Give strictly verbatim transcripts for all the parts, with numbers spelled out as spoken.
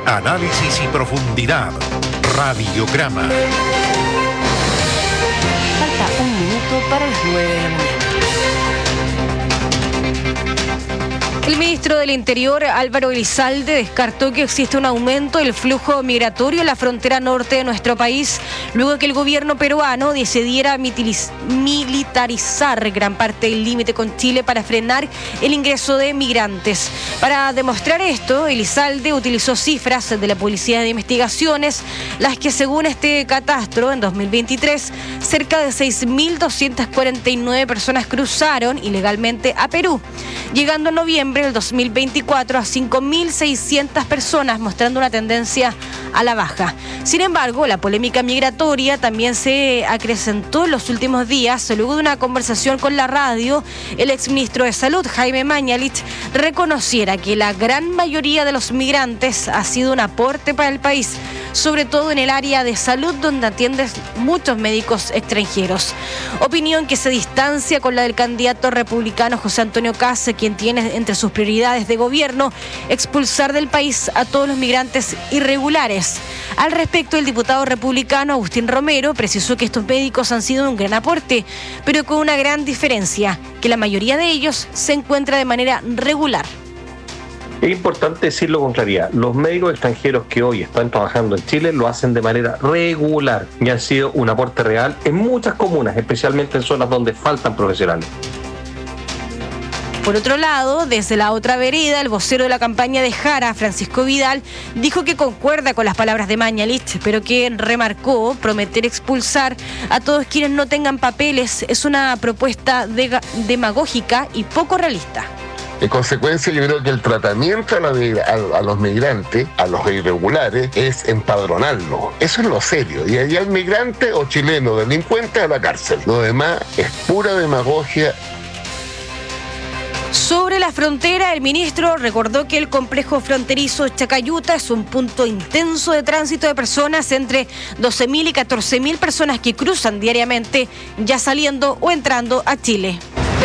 Análisis y profundidad. Radiograma. Falta un minuto para las nueve de la mañana. El ministro del Interior, Álvaro Elizalde, descartó que existe un aumento del flujo migratorio en la frontera norte de nuestro país, luego de que el gobierno peruano decidiera militarizar gran parte del límite con Chile para frenar el ingreso de migrantes. Para demostrar esto, Elizalde utilizó cifras de la Policía de Investigaciones, las que según este catastro, en dos mil veintitrés, cerca de seis mil doscientas cuarenta y nueve personas cruzaron ilegalmente a Perú, llegando en noviembre del dos mil veinticuatro a cinco mil seiscientas personas, mostrando una tendencia a la baja. Sin embargo, la polémica migratoria también se acrecentó en los últimos días. Luego de una conversación con la radio, el exministro de Salud, Jaime Mañalich, reconociera que la gran mayoría de los migrantes ha sido un aporte para el país, sobre todo en el área de salud, donde atienden muchos médicos extranjeros. Opinión que se distancia con la del candidato republicano José Antonio Kast, quien tiene entre sus prioridades de gobierno expulsar del país a todos los migrantes irregulares. Al respecto, el diputado republicano Agustín Romero precisó que estos médicos han sido un gran aporte, pero con una gran diferencia, que la mayoría de ellos se encuentra de manera regular. Es importante decirlo con claridad. Los médicos extranjeros que hoy están trabajando en Chile lo hacen de manera regular y han sido un aporte real en muchas comunas, especialmente en zonas donde faltan profesionales. Por otro lado, desde la otra vereda, el vocero de la campaña de Jara, Francisco Vidal, dijo que concuerda con las palabras de Mañalich, pero que remarcó prometer expulsar a todos quienes no tengan papeles es una propuesta de- demagógica y poco realista. En consecuencia, yo creo que el tratamiento a, la, a, a los migrantes, a los irregulares, es empadronarlos. Eso es lo serio. Y allá el migrante o chileno delincuente a la cárcel. Lo demás es pura demagogia. Sobre la frontera, el ministro recordó que el complejo fronterizo Chacayuta es un punto intenso de tránsito de personas, entre doce mil y catorce mil personas que cruzan diariamente, ya saliendo o entrando a Chile.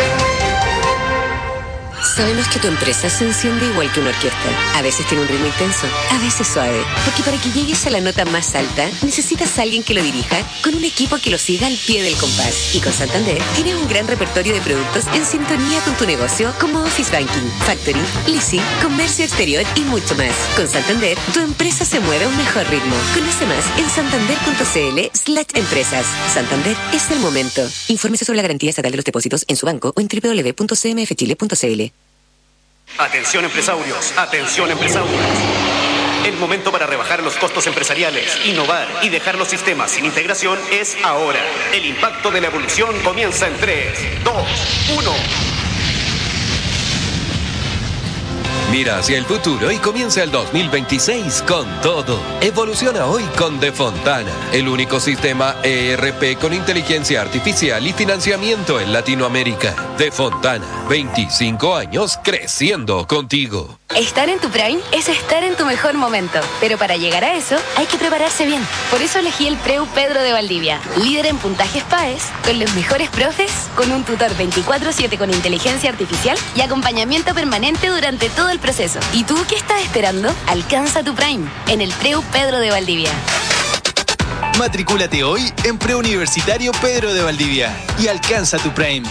Sabemos que tu empresa se enciende igual que una orquesta. A veces tiene un ritmo intenso, a veces suave. Porque para que llegues a la nota más alta, necesitas a alguien que lo dirija con un equipo que lo siga al pie del compás. Y con Santander, tienes un gran repertorio de productos en sintonía con tu negocio, como Office Banking, Factory, Leasing, Comercio Exterior y mucho más. Con Santander, tu empresa se mueve a un mejor ritmo. Conoce más en santander.cl slash empresas. Santander es el momento. Infórmese sobre la garantía estatal de los depósitos en su banco o en doble u doble u doble u punto c m f chile punto c l. Atención empresarios, atención empresarios. El momento para rebajar los costos empresariales, innovar y dejar los sistemas sin integración es ahora. El impacto de la evolución comienza en tres, dos, uno. Mira hacia el futuro y comienza el dos mil veintiséis con todo. Evoluciona hoy con De Fontana, el único sistema E R P con inteligencia artificial y financiamiento en Latinoamérica. De Fontana, veinticinco años creciendo contigo. Estar en tu prime es estar en tu mejor momento, pero para llegar a eso hay que prepararse bien. Por eso elegí el Preu Pedro de Valdivia, líder en puntajes P A E S, con los mejores profes, con un tutor veinticuatro siete con inteligencia artificial y acompañamiento permanente durante todo el proceso. ¿Y tú qué estás esperando? Alcanza tu prime en el Preu Pedro de Valdivia. Matricúlate hoy en Preuniversitario Pedro de Valdivia y alcanza tu prime.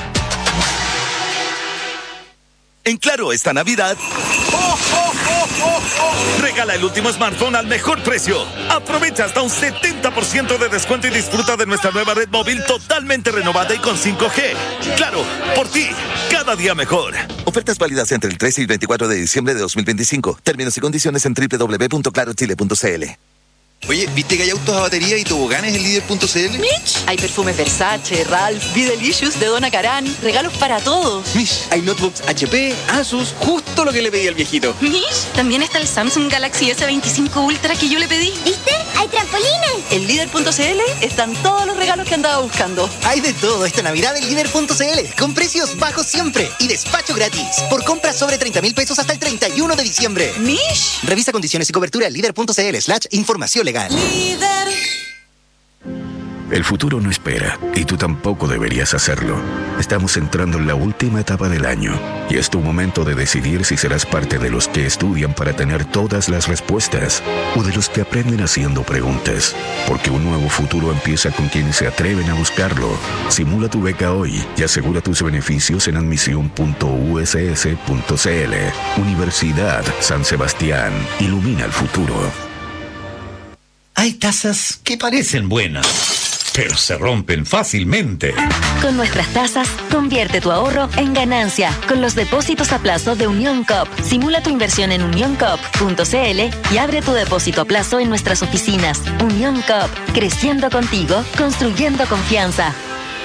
En Claro, esta Navidad, ¡oh, oh, oh, oh, oh! Regala el último smartphone al mejor precio. Aprovecha hasta un setenta por ciento de descuento y disfruta de nuestra nueva red móvil totalmente renovada y con cinco G. Claro, por ti, cada día mejor. Ofertas válidas entre el trece y veinticuatro de diciembre de dos mil veinticinco. Términos y condiciones en doble u doble u doble u punto claro chile punto c l. Oye, ¿viste que hay autos a batería y toboganes en líder punto c l? Mitch, hay perfumes Versace, Ralph, Be Delicious de Donna Karan, regalos para todos. Mish, hay notebooks H P, Asus, justo lo que le pedí al viejito. Mish, también está el Samsung Galaxy S veinticinco Ultra que yo le pedí. ¿Viste? ¡Hay trampolines! En líder punto c l están todos los regalos que andaba buscando. Hay de todo esta Navidad en líder punto c l, con precios bajos siempre y despacho gratis. Por compras sobre treinta mil pesos hasta el treinta y uno de diciembre. Mish. Revisa condiciones y cobertura en líder punto c l slash información legal. Líder. El futuro no espera, y tú tampoco deberías hacerlo. Estamos entrando en la última etapa del año, y es tu momento de decidir si serás parte de los que estudian para tener todas las respuestas, o de los que aprenden haciendo preguntas. Porque un nuevo futuro empieza con quienes se atreven a buscarlo. Simula tu beca hoy y asegura tus beneficios en admisión punto u s s punto c l. Universidad San Sebastián. Ilumina el futuro. Hay tasas que parecen buenas, pero se rompen fácilmente. Con nuestras tasas, convierte tu ahorro en ganancia con los depósitos a plazo de Unión Coop. Simula tu inversión en unión coop punto c l y abre tu depósito a plazo en nuestras oficinas. Unión Coop, creciendo contigo, construyendo confianza.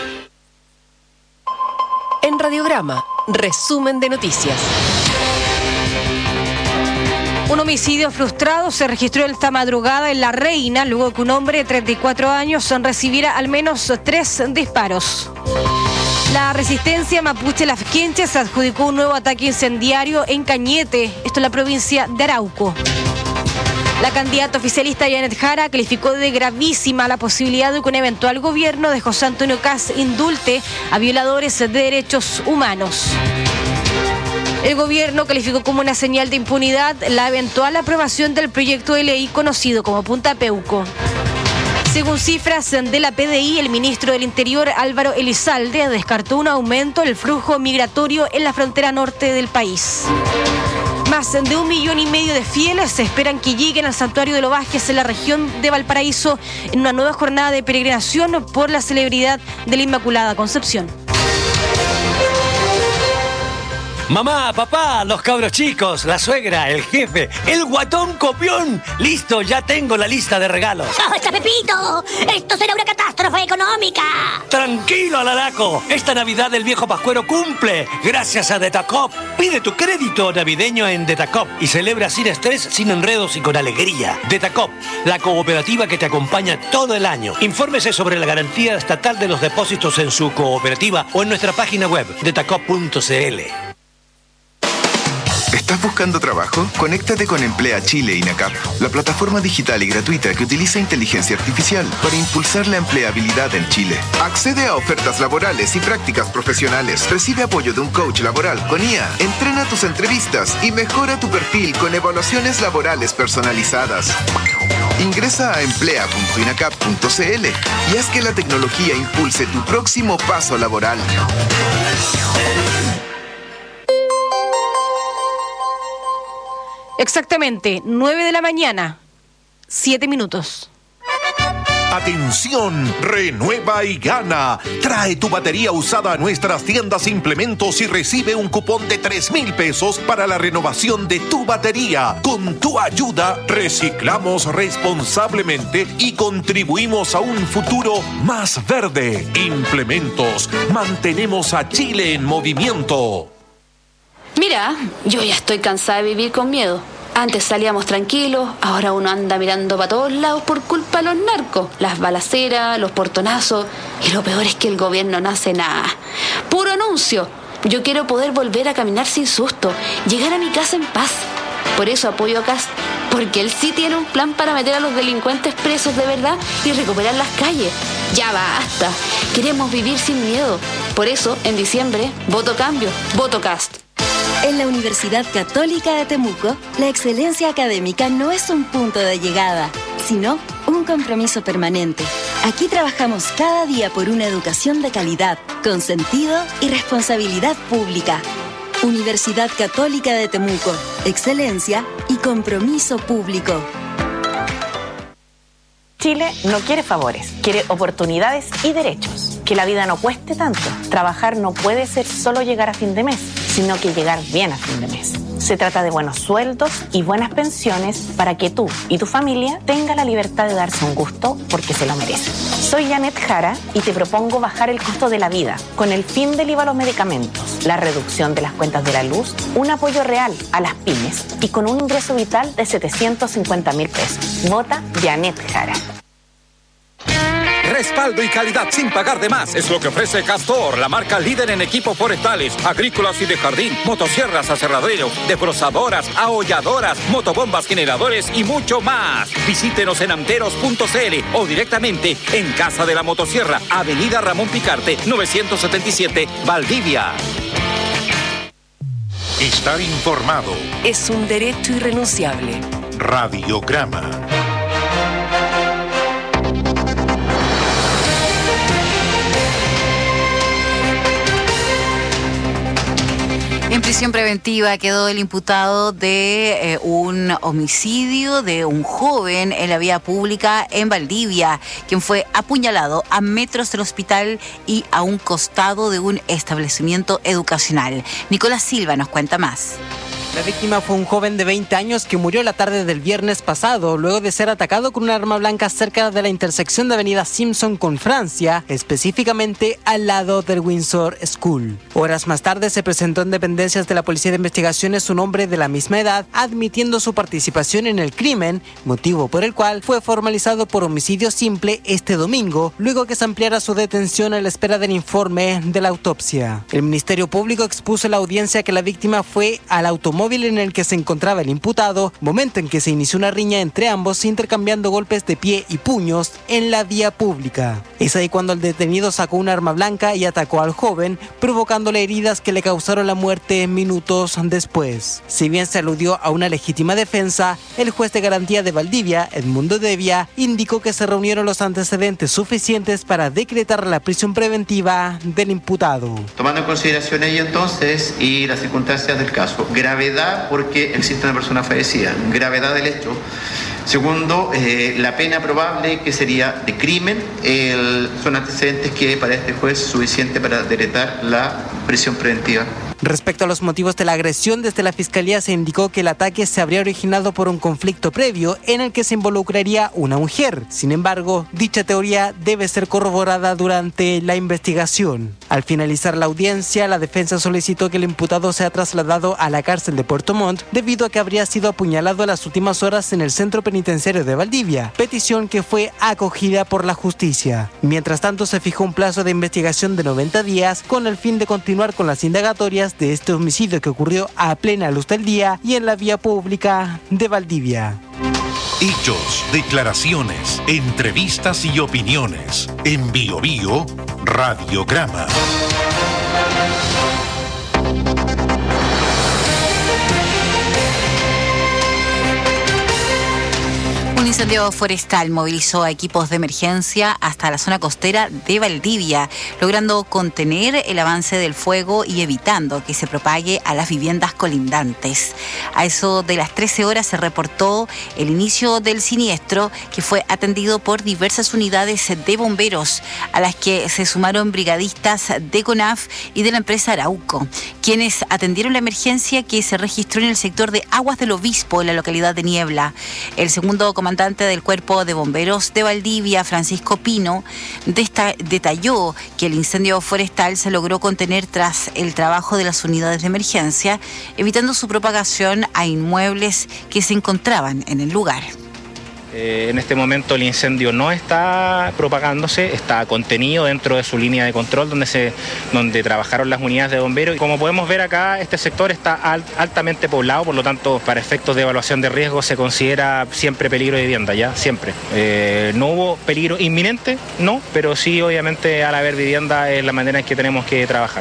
En Radiograma, resumen de noticias. Un homicidio frustrado se registró esta madrugada en La Reina, luego que un hombre de treinta y cuatro años recibiera al menos tres disparos. La resistencia mapuche Lafkenche se adjudicó un nuevo ataque incendiario en Cañete, esto en la provincia de Arauco. La candidata oficialista Janet Jara calificó de gravísima la posibilidad de que un eventual gobierno de José Antonio Kast indulte a violadores de derechos humanos. El gobierno calificó como una señal de impunidad la eventual aprobación del proyecto de ley conocido como Punta Peuco. Según cifras de la P D I, el ministro del Interior, Álvaro Elizalde, descartó un aumento del flujo migratorio en la frontera norte del país. Más de un millón y medio de fieles se esperan que lleguen al Santuario de los Vázquez en la región de Valparaíso en una nueva jornada de peregrinación por la celebridad de la Inmaculada Concepción. Mamá, papá, los cabros chicos, la suegra, el jefe, el guatón copión. Listo, ya tengo la lista de regalos. ¡Basta, Pepito! ¡Esto será una catástrofe económica! Tranquilo, Alalaco. Esta Navidad el viejo Pascuero cumple. Gracias a Detacop. Pide tu crédito navideño en Detacop y celebra sin estrés, sin enredos y con alegría. Detacop, la cooperativa que te acompaña todo el año. Infórmese sobre la garantía estatal de los depósitos en su cooperativa o en nuestra página web, detacop punto c l. ¿Estás buscando trabajo? Conéctate con Emplea Chile INACAP, la plataforma digital y gratuita que utiliza inteligencia artificial para impulsar la empleabilidad en Chile. Accede a ofertas laborales y prácticas profesionales. Recibe apoyo de un coach laboral con I A. Entrena tus entrevistas y mejora tu perfil con evaluaciones laborales personalizadas. Ingresa a emplea punto inacap punto c l y haz que la tecnología impulse tu próximo paso laboral. Exactamente, nueve de la mañana, siete minutos. Atención, renueva y gana. Trae tu batería usada a nuestras tiendas Implementos y recibe un cupón de tres mil pesos para la renovación de tu batería. Con tu ayuda, reciclamos responsablemente y contribuimos a un futuro más verde. Implementos, mantenemos a Chile en movimiento. Mira, yo ya estoy cansada de vivir con miedo. Antes salíamos tranquilos, ahora uno anda mirando para todos lados por culpa de los narcos. Las balaceras, los portonazos, y lo peor es que el gobierno no hace nada. Puro anuncio. Yo quiero poder volver a caminar sin susto, llegar a mi casa en paz. Por eso apoyo a Kast, porque él sí tiene un plan para meter a los delincuentes presos de verdad y recuperar las calles. Ya basta, queremos vivir sin miedo. Por eso, en diciembre, voto cambio, voto Kast. En la Universidad Católica de Temuco, la excelencia académica no es un punto de llegada, sino un compromiso permanente. Aquí trabajamos cada día por una educación de calidad, con sentido y responsabilidad pública. Universidad Católica de Temuco, excelencia y compromiso público. Chile no quiere favores, quiere oportunidades y derechos. Que la vida no cueste tanto. Trabajar no puede ser solo llegar a fin de mes, sino que llegar bien a fin de mes. Se trata de buenos sueldos y buenas pensiones para que tú y tu familia tengan la libertad de darse un gusto porque se lo merecen. Soy Janet Jara y te propongo bajar el costo de la vida con el fin del I V A a los medicamentos, la reducción de las cuentas de la luz, un apoyo real a las pymes y con un ingreso vital de setecientos cincuenta mil pesos. Vota Janet Jara. Respaldo y calidad sin pagar de más es lo que ofrece Castor, la marca líder en equipos forestales, agrícolas y de jardín, motosierras, aserraderos, desbrozadoras, aholladoras, motobombas, generadores y mucho más. Visítenos en amteros punto c l o directamente en Casa de la Motosierra, Avenida Ramón Picarte, novecientos setenta y siete, Valdivia. Estar informado es un derecho irrenunciable. Radiograma. En prisión preventiva quedó el imputado de eh, un homicidio de un joven en la vía pública en Valdivia, quien fue apuñalado a metros del hospital y a un costado de un establecimiento educacional. Nicolás Silva nos cuenta más. La víctima fue un joven de veinte años que murió la tarde del viernes pasado, luego de ser atacado con un arma blanca cerca de la intersección de Avenida Simpson con Francia, específicamente al lado del Windsor School. Horas más tarde se presentó en dependencias de la Policía de Investigaciones un hombre de la misma edad, admitiendo su participación en el crimen, motivo por el cual fue formalizado por homicidio simple este domingo, luego que se ampliara su detención a la espera del informe de la autopsia. El Ministerio Público expuso en la audiencia que la víctima fue al automóvil en el que se encontraba el imputado, momento en que se inició una riña entre ambos, intercambiando golpes de pie y puños en la vía pública. Es ahí cuando el detenido sacó un arma blanca y atacó al joven, provocándole heridas que le causaron la muerte minutos después. Si bien se aludió a una legítima defensa, el juez de garantía de Valdivia, Edmundo Devia, indicó que se reunieron los antecedentes suficientes para decretar la prisión preventiva del imputado. Tomando en consideración ello entonces y las circunstancias del caso, gravedad porque existe una persona fallecida, gravedad del hecho. Segundo, eh, la pena probable que sería de crimen, el, son antecedentes que para este juez es suficiente para decretar la prisión preventiva. Respecto a los motivos de la agresión, desde la Fiscalía se indicó que el ataque se habría originado por un conflicto previo en el que se involucraría una mujer. Sin embargo, dicha teoría debe ser corroborada durante la investigación. Al finalizar la audiencia, la defensa solicitó que el imputado sea trasladado a la cárcel de Puerto Montt debido a que habría sido apuñalado en las últimas horas en el centro penitenciario de Valdivia, petición que fue acogida por la justicia. Mientras tanto, se fijó un plazo de investigación de noventa días con el fin de continuar con las indagatorias de este homicidio que ocurrió a plena luz del día y en la vía pública de Valdivia. Hechos, declaraciones, entrevistas y opiniones. En Bio Bio, Radiograma. Un incendio forestal movilizó a equipos de emergencia hasta la zona costera de Valdivia, logrando contener el avance del fuego y evitando que se propague a las viviendas colindantes. A eso de las trece horas se reportó el inicio del siniestro, que fue atendido por diversas unidades de bomberos, a las que se sumaron brigadistas de CONAF y de la empresa Arauco, quienes atendieron la emergencia que se registró en el sector de Aguas del Obispo, en la localidad de Niebla. El segundo comandante del Cuerpo de Bomberos de Valdivia, Francisco Pino, desta- detalló que el incendio forestal se logró contener tras el trabajo de las unidades de emergencia, evitando su propagación a inmuebles que se encontraban en el lugar. Eh, en este momento el incendio no está propagándose, está contenido dentro de su línea de control donde se donde trabajaron las unidades de bomberos. Y como podemos ver acá, este sector está alt, altamente poblado, por lo tanto, para efectos de evaluación de riesgo se considera siempre peligro de vivienda, ya, siempre. Eh, no hubo peligro inminente, no, pero sí, obviamente, al haber vivienda es la manera en que tenemos que trabajar.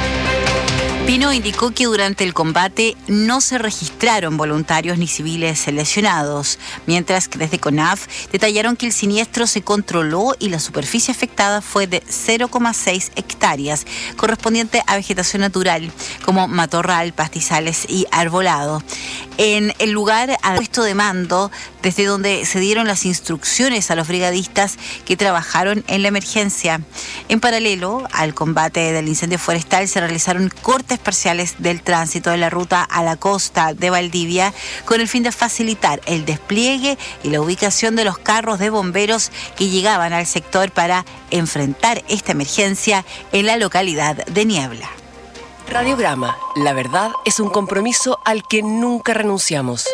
Pino indicó que durante el combate no se registraron voluntarios ni civiles lesionados, mientras que desde CONAF detallaron que el siniestro se controló y la superficie afectada fue de cero coma seis hectáreas, correspondiente a vegetación natural, como matorral, pastizales y arbolado. En el lugar al puesto de mando, desde donde se dieron las instrucciones a los brigadistas que trabajaron en la emergencia. En paralelo al combate del incendio forestal se realizaron cortes parciales del tránsito de la ruta a la costa de Valdivia con el fin de facilitar el despliegue y la ubicación de los carros de bomberos que llegaban al sector para enfrentar esta emergencia en la localidad de Niebla. Radiograma. La verdad es un compromiso al que nunca renunciamos.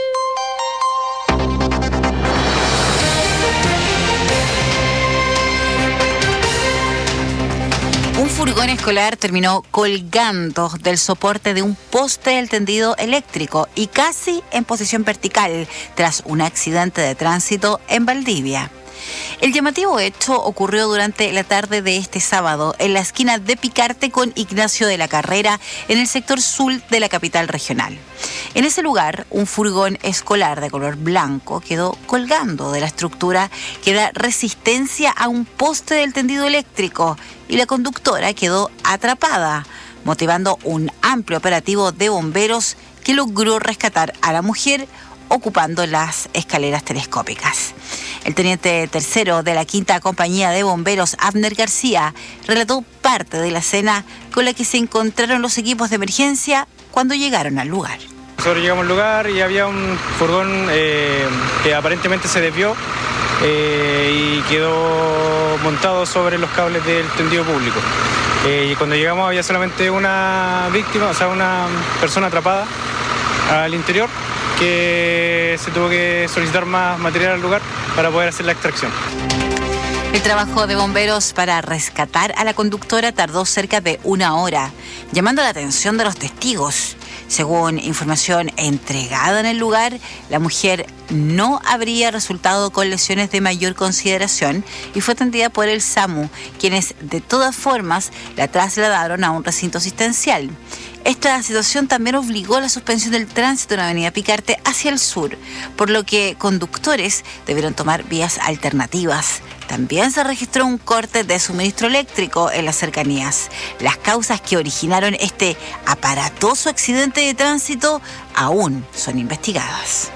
furgón escolar terminó colgando del soporte de un poste del tendido eléctrico y casi en posición vertical tras un accidente de tránsito en Valdivia. El llamativo hecho ocurrió durante la tarde de este sábado en la esquina de Picarte con Ignacio de la Carrera en el sector sur de la capital regional. En ese lugar, un furgón escolar de color blanco quedó colgando de la estructura que da resistencia a un poste del tendido eléctrico y la conductora quedó atrapada, motivando un amplio operativo de bomberos que logró rescatar a la mujer ocupando las escaleras telescópicas. El teniente tercero de la quinta compañía de bomberos, Abner García, relató parte de la escena con la que se encontraron los equipos de emergencia cuando llegaron al lugar. Nosotros llegamos al lugar y había un furgón eh, que aparentemente se desvió eh, y quedó montado sobre los cables del tendido público. Eh, y cuando llegamos había solamente una víctima, o sea, una persona atrapada al interior, que se tuvo que solicitar más material al lugar para poder hacer la extracción. El trabajo de bomberos para rescatar a la conductora tardó cerca de una hora, llamando la atención de los testigos. Según información entregada en el lugar, la mujer no habría resultado con lesiones de mayor consideración y fue atendida por el SAMU, quienes de todas formas la trasladaron a un recinto asistencial. Esta situación también obligó a la suspensión del tránsito en la avenida Picarte hacia el sur, por lo que conductores debieron tomar vías alternativas. También se registró un corte de suministro eléctrico en las cercanías. Las causas que originaron este aparatoso accidente de tránsito aún son investigadas.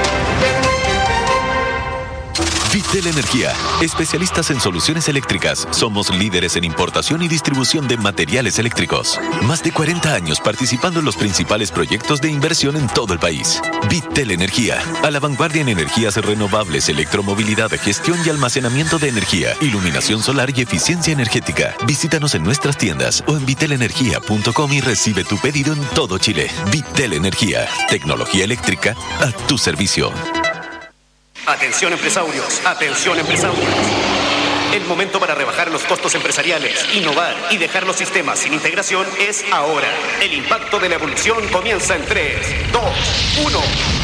Vitel Energía, especialistas en soluciones eléctricas. Somos líderes en importación y distribución de materiales eléctricos. Más de cuarenta años participando en los principales proyectos de inversión en todo el país. Vitel Energía, a la vanguardia en energías renovables, electromovilidad, gestión y almacenamiento de energía, iluminación solar y eficiencia energética. Visítanos en nuestras tiendas o en vitel energía punto com y recibe tu pedido en todo Chile. Vitel Energía, tecnología eléctrica a tu servicio. Atención empresarios, atención empresarios. El momento para rebajar los costos empresariales, innovar y dejar los sistemas sin integración es ahora. El impacto de la evolución comienza en tres, dos, uno.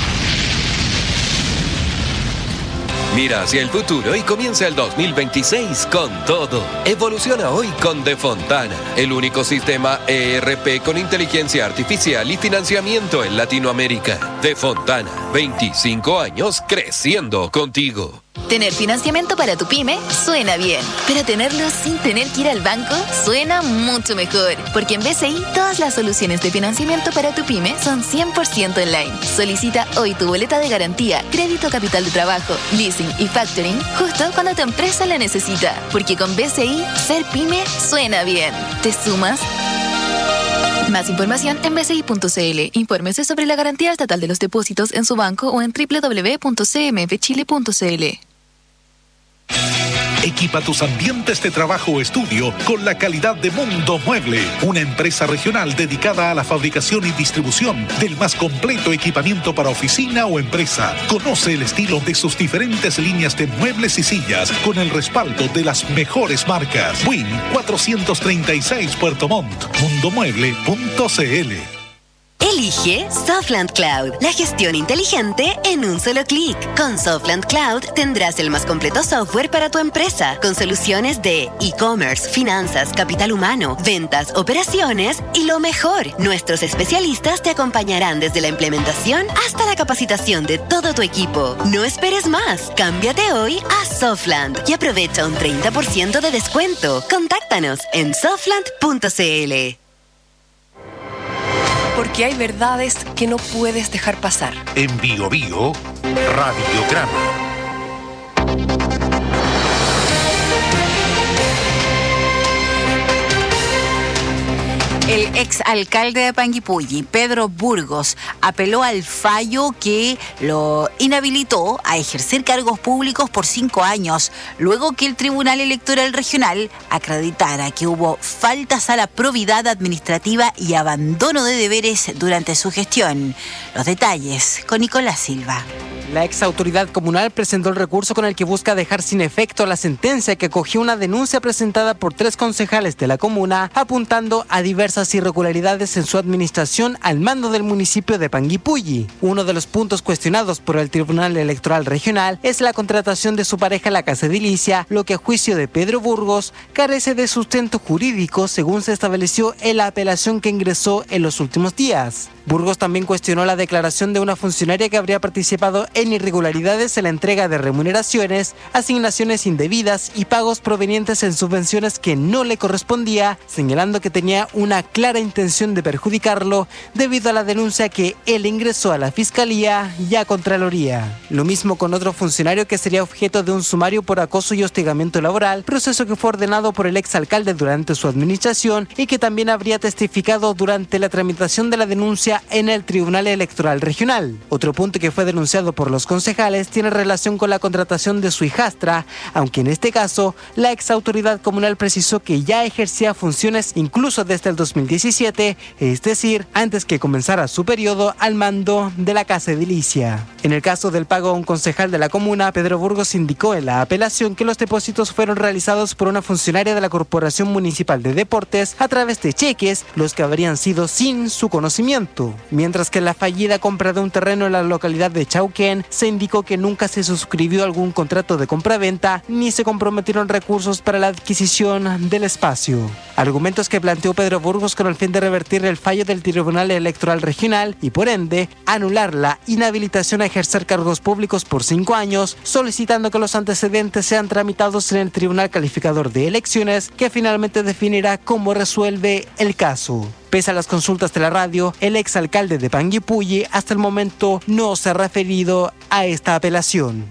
Mira hacia el futuro y comienza el dos mil veintiséis con todo. Evoluciona hoy con De Fontana, el único sistema E R P con inteligencia artificial y financiamiento en Latinoamérica. De Fontana, veinticinco años creciendo contigo. Tener financiamiento para tu pyme suena bien, pero tenerlo sin tener que ir al banco suena mucho mejor, porque en B C I todas las soluciones de financiamiento para tu pyme son cien por ciento online. Solicita hoy tu boleta de garantía, crédito capital de trabajo, leasing y factoring justo cuando tu empresa la necesita, porque con B C I ser pyme suena bien. ¿Te sumas? Más información en b c i punto c l. Infórmese sobre la garantía estatal de los depósitos en su banco o en doble u doble u doble u punto c m f chile punto c l. Equipa tus ambientes de trabajo o estudio con la calidad de Mundo Mueble, una empresa regional dedicada a la fabricación y distribución del más completo equipamiento para oficina o empresa. Conoce el estilo de sus diferentes líneas de muebles y sillas con el respaldo de las mejores marcas. Win cuatrocientos treinta y seis Puerto Montt, mundo mueble punto c l. Elige Softland Cloud, la gestión inteligente en un solo clic. Con Softland Cloud tendrás el más completo software para tu empresa, con soluciones de e-commerce, finanzas, capital humano, ventas, operaciones y lo mejor. Nuestros especialistas te acompañarán desde la implementación hasta la capacitación de todo tu equipo. No esperes más. Cámbiate hoy a Softland y aprovecha un treinta por ciento de descuento. Contáctanos en softland punto c l. Porque hay verdades que no puedes dejar pasar. En Bio Bio, Radiograma. El exalcalde de Panguipulli, Pedro Burgos, apeló al fallo que lo inhabilitó a ejercer cargos públicos por cinco años, luego que el Tribunal Electoral Regional acreditara que hubo faltas a la probidad administrativa y abandono de deberes durante su gestión. Los detalles con Nicolás Silva. La ex autoridad comunal presentó el recurso con el que busca dejar sin efecto la sentencia que acogió una denuncia presentada por tres concejales de la comuna, apuntando a diversas irregularidades en su administración al mando del municipio de Panguipulli. Uno de los puntos cuestionados por el Tribunal Electoral Regional es la contratación de su pareja la casa edilicia, lo que a juicio de Pedro Burgos carece de sustento jurídico según se estableció en la apelación que ingresó en los últimos días. Burgos también cuestionó la declaración de una funcionaria que habría participado en irregularidades en la entrega de remuneraciones, asignaciones indebidas y pagos provenientes en subvenciones que no le correspondía, señalando que tenía una clara intención de perjudicarlo debido a la denuncia que él ingresó a la Fiscalía y a Contraloría. Lo mismo con otro funcionario que sería objeto de un sumario por acoso y hostigamiento laboral, proceso que fue ordenado por el exalcalde durante su administración y que también habría testificado durante la tramitación de la denuncia en el Tribunal Electoral Regional. Otro punto que fue denunciado por los concejales tiene relación con la contratación de su hijastra, aunque en este caso la ex autoridad comunal precisó que ya ejercía funciones incluso desde el dos mil diecisiete, es decir, antes que comenzara su periodo al mando de la casa edilicia. En el caso del pago a un concejal de la comuna, Pedro Burgos indicó en la apelación que los depósitos fueron realizados por una funcionaria de la Corporación Municipal de Deportes a través de cheques, los que habrían sido sin su conocimiento. Mientras que en la fallida compra de un terreno en la localidad de Chauquén se indicó que nunca se suscribió algún contrato de compraventa ni se comprometieron recursos para la adquisición del espacio. Argumentos que planteó Pedro Burgos con el fin de revertir el fallo del Tribunal Electoral Regional y por ende anular la inhabilitación a ejercer cargos públicos por cinco años, solicitando que los antecedentes sean tramitados en el Tribunal Calificador de Elecciones, que finalmente definirá cómo resuelve el caso. Pese a las consultas de la radio, el exalcalde de Panguipulli hasta el momento no se ha referido a esta apelación.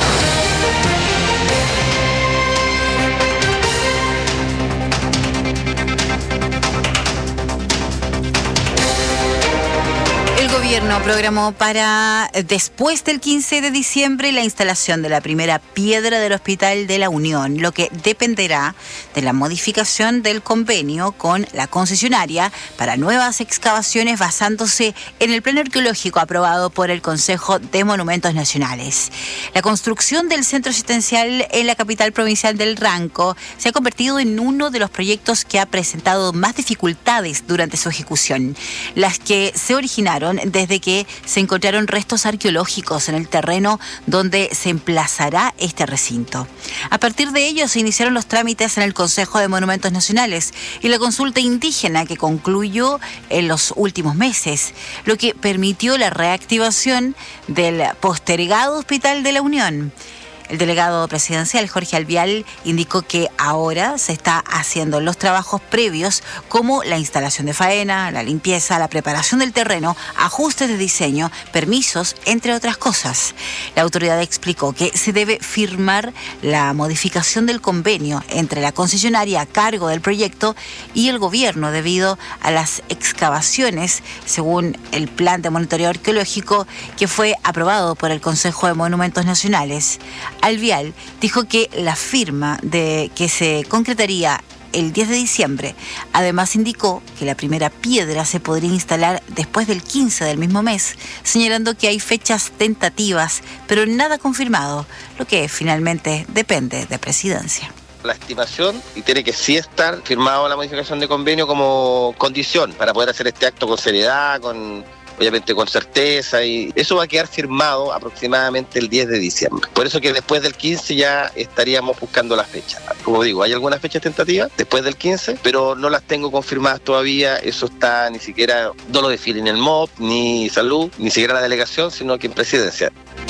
El gobierno programó para después del quince de diciembre la instalación de la primera piedra del Hospital de la Unión, lo que dependerá de la modificación del convenio con la concesionaria para nuevas excavaciones basándose en el plan arqueológico aprobado por el Consejo de Monumentos Nacionales. La construcción del centro asistencial en la capital provincial del Ranco se ha convertido en uno de los proyectos que ha presentado más dificultades durante su ejecución, las que se originaron desde que se encontraron restos arqueológicos en el terreno donde se emplazará este recinto. A partir de ello se iniciaron los trámites en el Consejo de Monumentos Nacionales y la consulta indígena que concluyó en los últimos meses, lo que permitió la reactivación del postergado Hospital de la Unión. El delegado presidencial, Jorge Alvial, indicó que ahora se está haciendo los trabajos previos como la instalación de faena, la limpieza, la preparación del terreno, ajustes de diseño, permisos, entre otras cosas. La autoridad explicó que se debe firmar la modificación del convenio entre la concesionaria a cargo del proyecto y el gobierno debido a las excavaciones, según el plan de monitoreo arqueológico que fue aprobado por el Consejo de Monumentos Nacionales. Alvial dijo que la firma de que se concretaría el diez de diciembre. Además indicó que la primera piedra se podría instalar después del quince del mismo mes, señalando que hay fechas tentativas, pero nada confirmado, lo que finalmente depende de Presidencia. La estimación y tiene que sí estar firmado la modificación de convenio como condición para poder hacer este acto con seriedad, con obviamente con certeza, y eso va a quedar firmado aproximadamente el diez de diciembre. Por eso que después del quince ya estaríamos buscando la fecha. Como digo, hay algunas fechas tentativas después del quince, pero no las tengo confirmadas todavía. Eso está ni siquiera, no lo define ni el M O P, ni Salud, ni siquiera la delegación, sino que en Presidencia.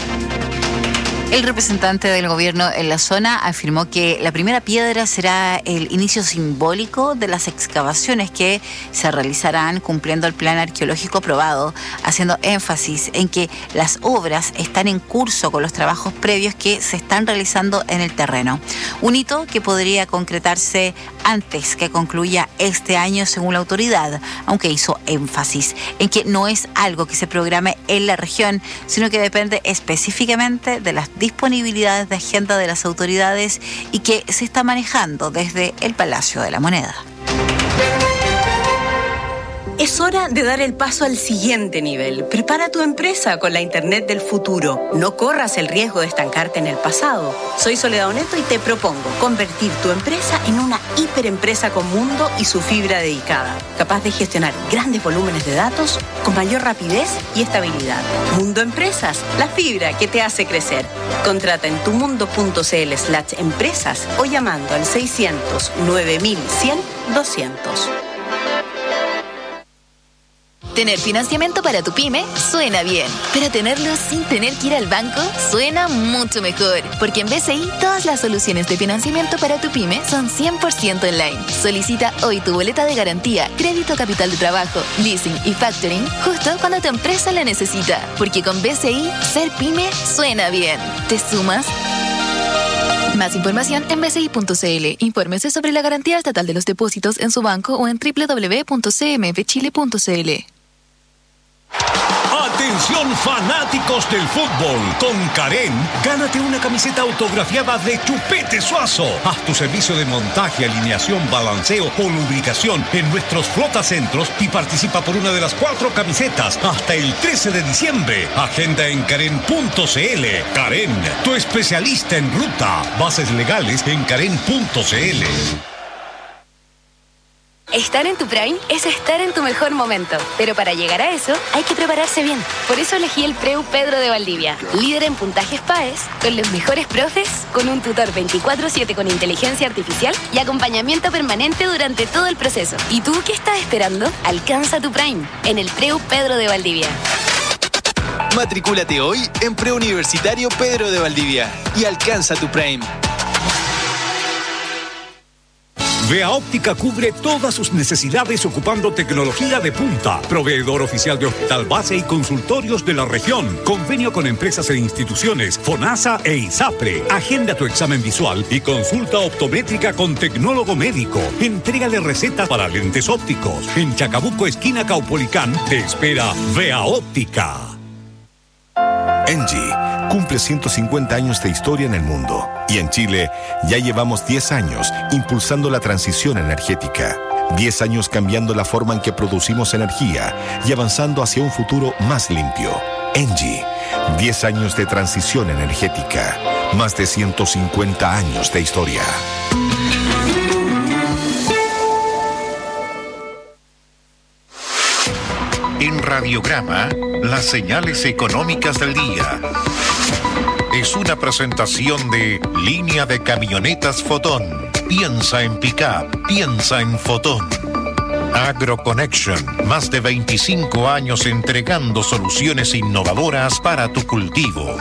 El representante del gobierno en la zona afirmó que la primera piedra será el inicio simbólico de las excavaciones que se realizarán cumpliendo el plan arqueológico aprobado, haciendo énfasis en que las obras están en curso con los trabajos previos que se están realizando en el terreno. Un hito que podría concretarse antes que concluya este año según la autoridad, aunque hizo énfasis en que no es algo que se programe en la región, sino que depende específicamente de las disponibilidades de agenda de las autoridades y que se está manejando desde el Palacio de la Moneda. Es hora de dar el paso al siguiente nivel. Prepara tu empresa con la Internet del futuro. No corras el riesgo de estancarte en el pasado. Soy Soledad Oneto y te propongo convertir tu empresa en una hiperempresa con mundo y su fibra dedicada, capaz de gestionar grandes volúmenes de datos con mayor rapidez y estabilidad. Mundo Empresas, la fibra que te hace crecer. Contrata en tumundo.cl slash empresas o llamando al seiscientos nueve mil cien doscientos. Tener financiamiento para tu pyme suena bien, pero tenerlo sin tener que ir al banco suena mucho mejor. Porque en B C I todas las soluciones de financiamiento para tu pyme son cien por ciento online. Solicita hoy tu boleta de garantía, crédito capital de trabajo, leasing y factoring justo cuando tu empresa la necesita. Porque con B C I, ser pyme suena bien. ¿Te sumas? Más información en b c i punto c l. Infórmese sobre la garantía estatal de los depósitos en su banco o en doble u doble u doble u punto c m f chile punto c l. Atención fanáticos del fútbol, con Karen, gánate una camiseta autografiada de Chupete Suazo. Haz tu servicio de montaje, alineación, balanceo o lubricación en nuestros flotacentros y participa por una de las cuatro camisetas hasta el trece de diciembre. Agenda en karen punto c l. Karen, tu especialista en ruta. Bases legales en karen punto c l. Estar en tu prime es estar en tu mejor momento, pero para llegar a eso hay que prepararse bien. Por eso elegí el Preu Pedro de Valdivia, líder en puntajes PAES, con los mejores profes, con un tutor veinticuatro siete con inteligencia artificial y acompañamiento permanente durante todo el proceso. ¿Y tú qué estás esperando? Alcanza tu prime en el Preu Pedro de Valdivia. Matricúlate hoy en Preuniversitario Pedro de Valdivia y alcanza tu prime. Vea Óptica cubre todas sus necesidades ocupando tecnología de punta. Proveedor oficial de hospital base y consultorios de la región. Convenio con empresas e instituciones, FONASA e ISAPRE. Agenda tu examen visual y consulta optométrica con tecnólogo médico. Entrégale recetas para lentes ópticos. En Chacabuco, esquina Caupolicán, te espera Vea Óptica. Engie cumple ciento cincuenta años de historia en el mundo y en Chile ya llevamos diez años impulsando la transición energética. diez años cambiando la forma en que producimos energía y avanzando hacia un futuro más limpio. Engie, diez años de transición energética, más de ciento cincuenta años de historia. En Radiograma, las señales económicas del día. Es una presentación de Línea de Camionetas Fotón. Piensa en pick-up, piensa en Fotón. AgroConnection, más de veinticinco años entregando soluciones innovadoras para tu cultivo.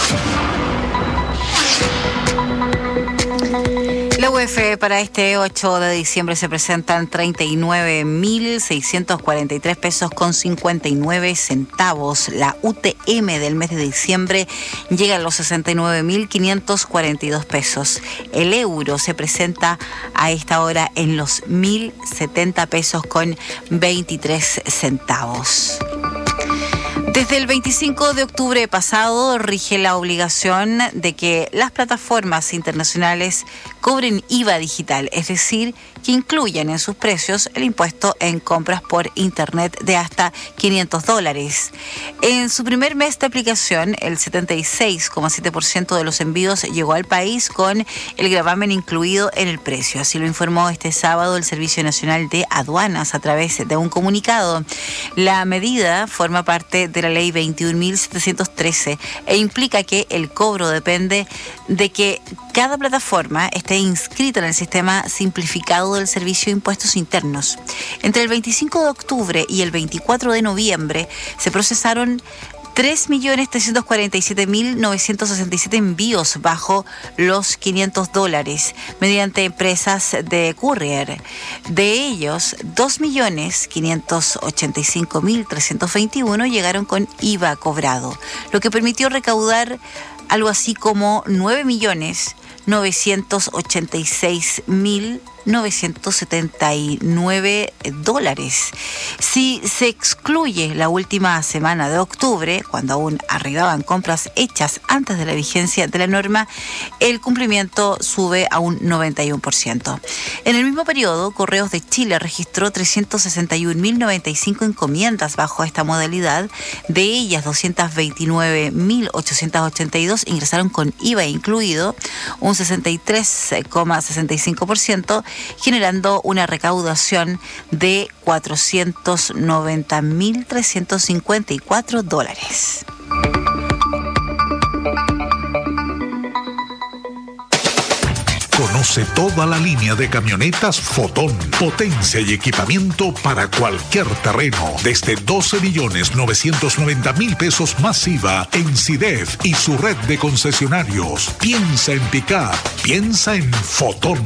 La U F para este ocho de diciembre se presentan treinta y nueve mil seiscientos cuarenta y tres pesos con cincuenta y nueve centavos. La U T M del mes de diciembre llega a los sesenta y nueve mil quinientos cuarenta y dos pesos. El euro se presenta a esta hora en los mil setenta pesos con veintitrés centavos. Desde el veinticinco de octubre pasado rige la obligación de que las plataformas internacionales cobren I V A digital, es decir, que incluyan en sus precios el impuesto en compras por Internet de hasta quinientos dólares. En su primer mes de aplicación, el setenta y seis coma siete por ciento de los envíos llegó al país con el gravamen incluido en el precio. Así lo informó este sábado el Servicio Nacional de Aduanas a través de un comunicado. La medida forma parte de la Ley veintiún mil setecientos trece e implica que el cobro depende de que cada plataforma esté inscrita en el sistema simplificado del Servicio de Impuestos Internos. Entre el veinticinco de octubre y el veinticuatro de noviembre se procesaron tres millones trescientos cuarenta y siete mil novecientos sesenta y siete envíos bajo los quinientos dólares mediante empresas de courier. De ellos, dos millones quinientos ochenta y cinco mil trescientos veintiuno llegaron con I V A cobrado, lo que permitió recaudar algo así como nueve millones novecientos ochenta y seis mil novecientos setenta y nueve dólares. Si se excluye la última semana de octubre, cuando aún arribaban compras hechas antes de la vigencia de la norma, el cumplimiento sube a un noventa y uno por ciento. En el mismo periodo, Correos de Chile registró trescientas sesenta y un mil noventa y cinco encomiendas bajo esta modalidad. De ellas, doscientas veintinueve mil ochocientas ochenta y dos ingresaron con I V A incluido, un sesenta y tres coma sesenta y cinco por ciento, generando una recaudación de cuatrocientos noventa mil trescientos cincuenta y cuatro dólares. Conoce toda la línea de camionetas Fotón. Potencia y equipamiento para cualquier terreno. Desde doce millones novecientos noventa mil pesos más I V A en SIDEF y su red de concesionarios. Piensa en pick-up. Piensa en Fotón.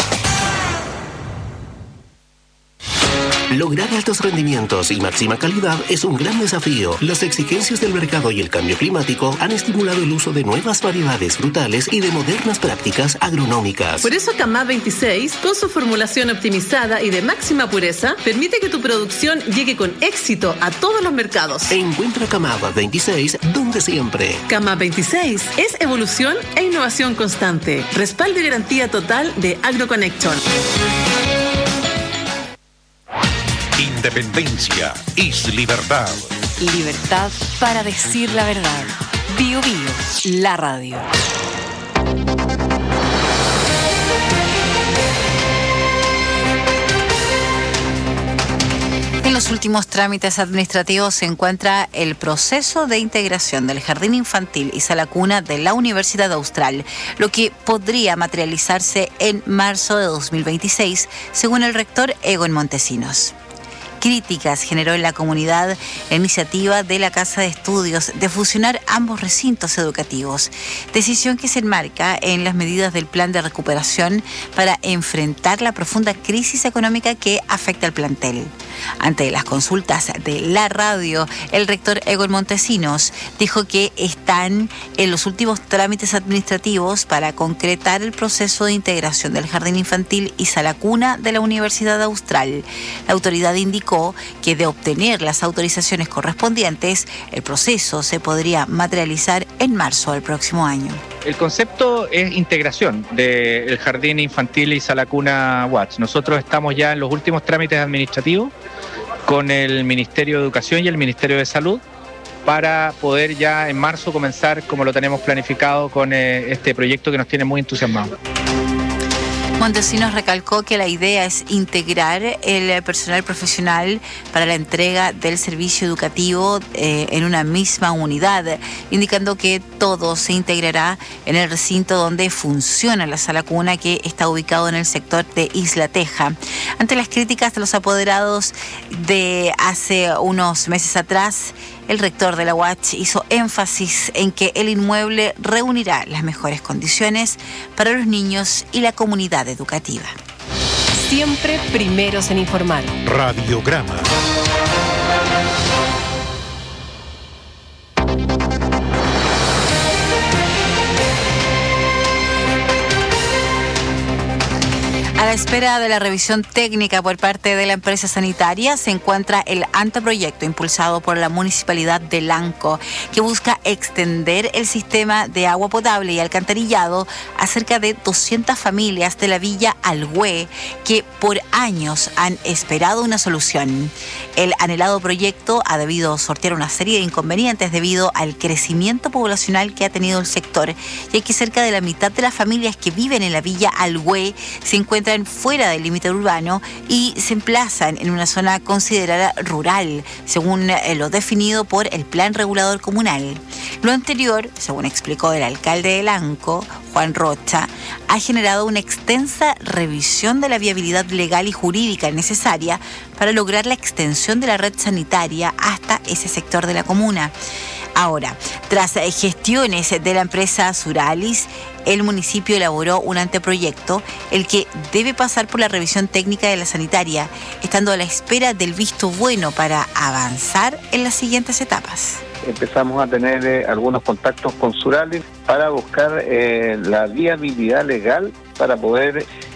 Lograr altos rendimientos y máxima calidad es un gran desafío. Las exigencias del mercado y el cambio climático han estimulado el uso de nuevas variedades frutales y de modernas prácticas agronómicas. Por eso Camad veintiséis, con su formulación optimizada y de máxima pureza, permite que tu producción llegue con éxito a todos los mercados. Encuentra Camad veintiséis donde siempre. Camad veintiséis es evolución e innovación constante. Respaldo y garantía total de AgroConnection. Independencia es libertad. Libertad para decir la verdad. Bio Bio, la radio. En los últimos trámites administrativos se encuentra el proceso de integración del Jardín Infantil y Sala Cuna de la Universidad Austral, lo que podría materializarse en marzo de dos mil veintiséis, según el rector Egon Montesinos. Críticas generó en la comunidad la iniciativa de la Casa de Estudios de fusionar ambos recintos educativos, decisión que se enmarca en las medidas del plan de recuperación para enfrentar la profunda crisis económica que afecta al plantel. Ante las consultas de la radio, el rector Egon Montesinos dijo que están en los últimos trámites administrativos para concretar el proceso de integración del Jardín Infantil y Sala Cuna de la Universidad Austral. La autoridad indicó que de obtener las autorizaciones correspondientes, el proceso se podría materializar en marzo del próximo año. El concepto es integración del Jardín Infantil y Sala Cuna Watts. Nosotros estamos ya en los últimos trámites administrativos con el Ministerio de Educación y el Ministerio de Salud para poder ya en marzo comenzar como lo tenemos planificado con eh, este proyecto que nos tiene muy entusiasmados. Montesinos recalcó que la idea es integrar el personal profesional para la entrega del servicio educativo eh, en una misma unidad, indicando que todo se integrará en el recinto donde funciona la Sala Cuna, que está ubicado en el sector de Isla Teja. Ante las críticas de los apoderados de hace unos meses atrás, el rector de la U A C H hizo énfasis en que el inmueble reunirá las mejores condiciones para los niños y la comunidad educativa. Siempre primeros en informar. Radiograma. A la espera de la revisión técnica por parte de la empresa sanitaria, se encuentra el anteproyecto impulsado por la Municipalidad de Lanco, que busca extender el sistema de agua potable y alcantarillado a cerca de doscientas familias de la Villa Alhué, que por años han esperado una solución. El anhelado proyecto ha debido sortear una serie de inconvenientes debido al crecimiento poblacional que ha tenido el sector, ya que cerca de la mitad de las familias que viven en la Villa Alhué se encuentran fuera del límite urbano y se emplazan en una zona considerada rural, según lo definido por el Plan Regulador Comunal. Lo anterior, según explicó el alcalde de Lanco, Juan Rocha, ha generado una extensa revisión de la viabilidad legal y jurídica necesaria para lograr la extensión de la red sanitaria hasta ese sector de la comuna. Ahora, tras gestiones de la empresa Suralis, el municipio elaboró un anteproyecto, el que debe pasar por la revisión técnica de la sanitaria, estando a la espera del visto bueno para avanzar en las siguientes etapas. Empezamos a tener eh, algunos contactos con Suralis para buscar eh, la viabilidad legal para poder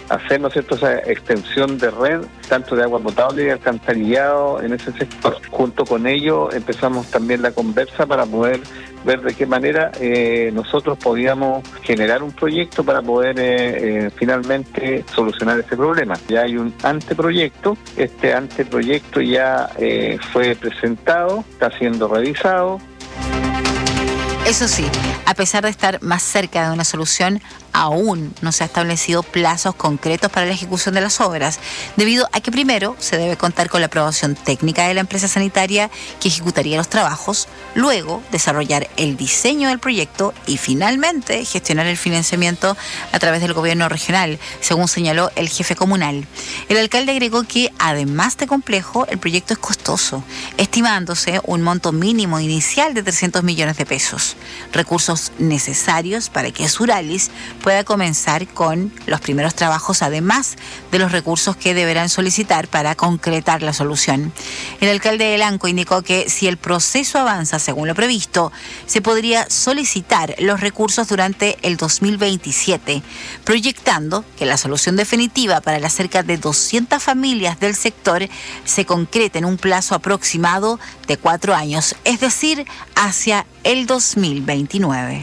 hacer, ¿no es cierto?, esa extensión de red, tanto de agua potable y de alcantarillado en ese sector. Junto con ello empezamos también la conversa para poder ver de qué manera eh, nosotros podíamos generar un proyecto para poder eh, eh, finalmente solucionar ese problema. Ya hay un anteproyecto, este anteproyecto ya eh, fue presentado, está siendo revisado. Eso sí, a pesar de estar más cerca de una solución, aún no se han establecido plazos concretos para la ejecución de las obras, debido a que primero se debe contar con la aprobación técnica de la empresa sanitaria que ejecutaría los trabajos, luego desarrollar el diseño del proyecto y finalmente gestionar el financiamiento a través del gobierno regional, según señaló el jefe comunal. El alcalde agregó que, además de complejo, el proyecto es costoso, estimándose un monto mínimo inicial de trescientos millones de pesos, recursos necesarios para que Suralis pueda comenzar con los primeros trabajos, además de los recursos que deberán solicitar para concretar la solución. El alcalde de Lanco indicó que si el proceso avanza según lo previsto, se podría solicitar los recursos durante el dos mil veintisiete, proyectando que la solución definitiva para las cerca de doscientas familias del sector se concrete en un plazo aproximado de cuatro años, es decir, hacia el dos mil veintinueve.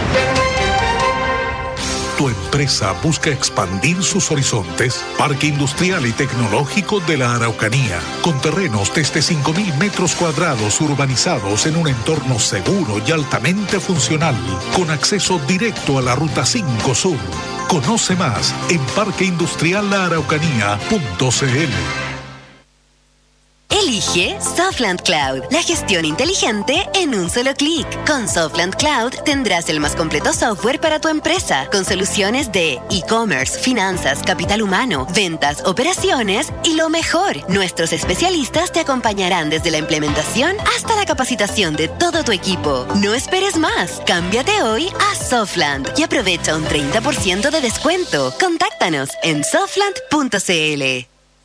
¿Tu empresa busca expandir sus horizontes? Parque Industrial y Tecnológico de la Araucanía, con terrenos desde cinco mil metros cuadrados urbanizados en un entorno seguro y altamente funcional, con acceso directo a la Ruta cinco Sur. Conoce más en parque industrial la araucanía punto c l. Elige Softland Cloud, la gestión inteligente en un solo clic. Con Softland Cloud tendrás el más completo software para tu empresa, con soluciones de e-commerce, finanzas, capital humano, ventas, operaciones y lo mejor, nuestros especialistas te acompañarán desde la implementación hasta la capacitación de todo tu equipo. No esperes más, cámbiate hoy a Softland y aprovecha un treinta por ciento de descuento. Contáctanos en softland punto c l.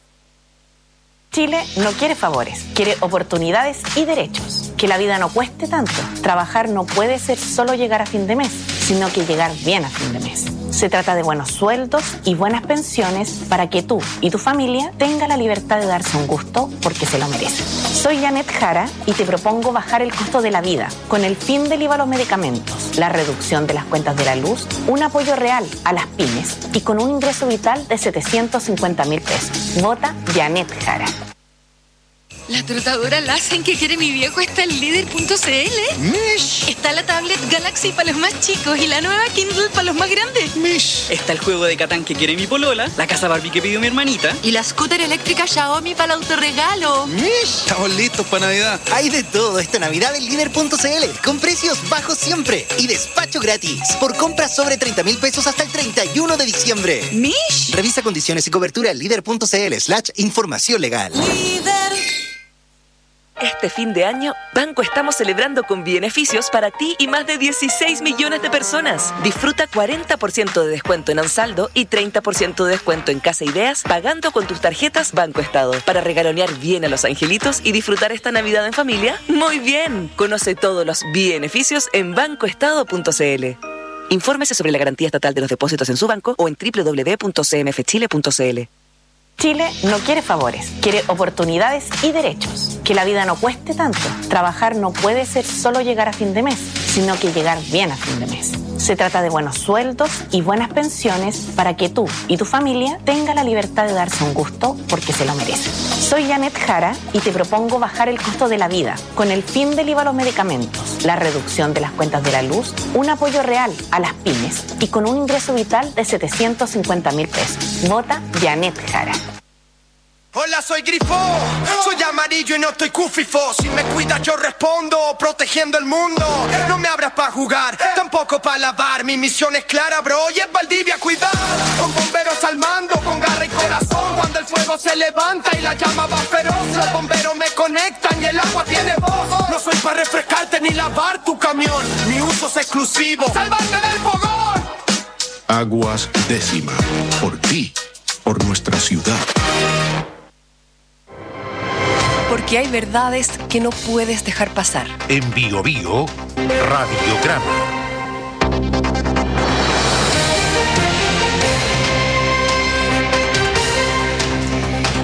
Chile no quiere favores, quiere oportunidades y derechos. Que la vida no cueste tanto. Trabajar no puede ser solo llegar a fin de mes, sino que llegar bien a fin de mes. Se trata de buenos sueldos y buenas pensiones para que tú y tu familia tengan la libertad de darse un gusto porque se lo merecen. Soy Janet Jara y te propongo bajar el costo de la vida con el fin del I V A a los medicamentos, la reducción de las cuentas de la luz, un apoyo real a las pymes y con un ingreso vital de setecientos cincuenta mil pesos. Vota Janet Jara. La trotadora Lassen que quiere mi viejo está en líder punto c l. Mish. Está la tablet Galaxy para los más chicos y la nueva Kindle para los más grandes. Mish. Está el juego de Catán que quiere mi polola, la casa Barbie que pidió mi hermanita. Y la scooter eléctrica Xiaomi para el autorregalo. Mish. Estamos listos para Navidad. Hay de todo esta Navidad en líder punto c l, con precios bajos siempre y despacho gratis. Por compras sobre treinta mil pesos hasta el treinta y uno de diciembre. Mish. Revisa condiciones y cobertura en líder punto c l slash información legal. Líder. Este fin de año, Banco estamos celebrando con beneficios para ti y más de dieciséis millones de personas. Disfruta cuarenta por ciento de descuento en Ansaldo y treinta por ciento de descuento en Casa Ideas pagando con tus tarjetas Banco Estado para regalonear bien a los angelitos y disfrutar esta Navidad en familia. ¡Muy bien! Conoce todos los beneficios en banco estado punto c l. Infórmese sobre la garantía estatal de los depósitos en su banco o en doble u doble u doble u punto c m f chile punto c l. Chile no quiere favores, quiere oportunidades y derechos. Que la vida no cueste tanto. Trabajar no puede ser solo llegar a fin de mes, sino que llegar bien a fin de mes. Se trata de buenos sueldos y buenas pensiones para que tú y tu familia tengan la libertad de darse un gusto porque se lo merecen. Soy Janet Jara y te propongo bajar el costo de la vida con el fin del I V A a los medicamentos, la reducción de las cuentas de la luz, un apoyo real a las pymes y con un ingreso vital de setecientos cincuenta mil pesos. Vota Janet Jara. Hola, soy Grifo, soy amarillo y no estoy cufifo. Si me cuidas yo respondo, protegiendo el mundo. No me abras pa' jugar, tampoco pa' lavar. Mi misión es clara, bro, y es Valdivia cuidar. Con bomberos al mando, con garra y corazón. Cuando el fuego se levanta y la llama va feroz, los bomberos me conectan y el agua tiene voz. No soy pa' refrescarte ni lavar tu camión, mi uso es exclusivo, ¡salvarte del fogón! Aguas Décima, por ti, por nuestra ciudad. Porque hay verdades que no puedes dejar pasar. En Bio Bio, Radiograma.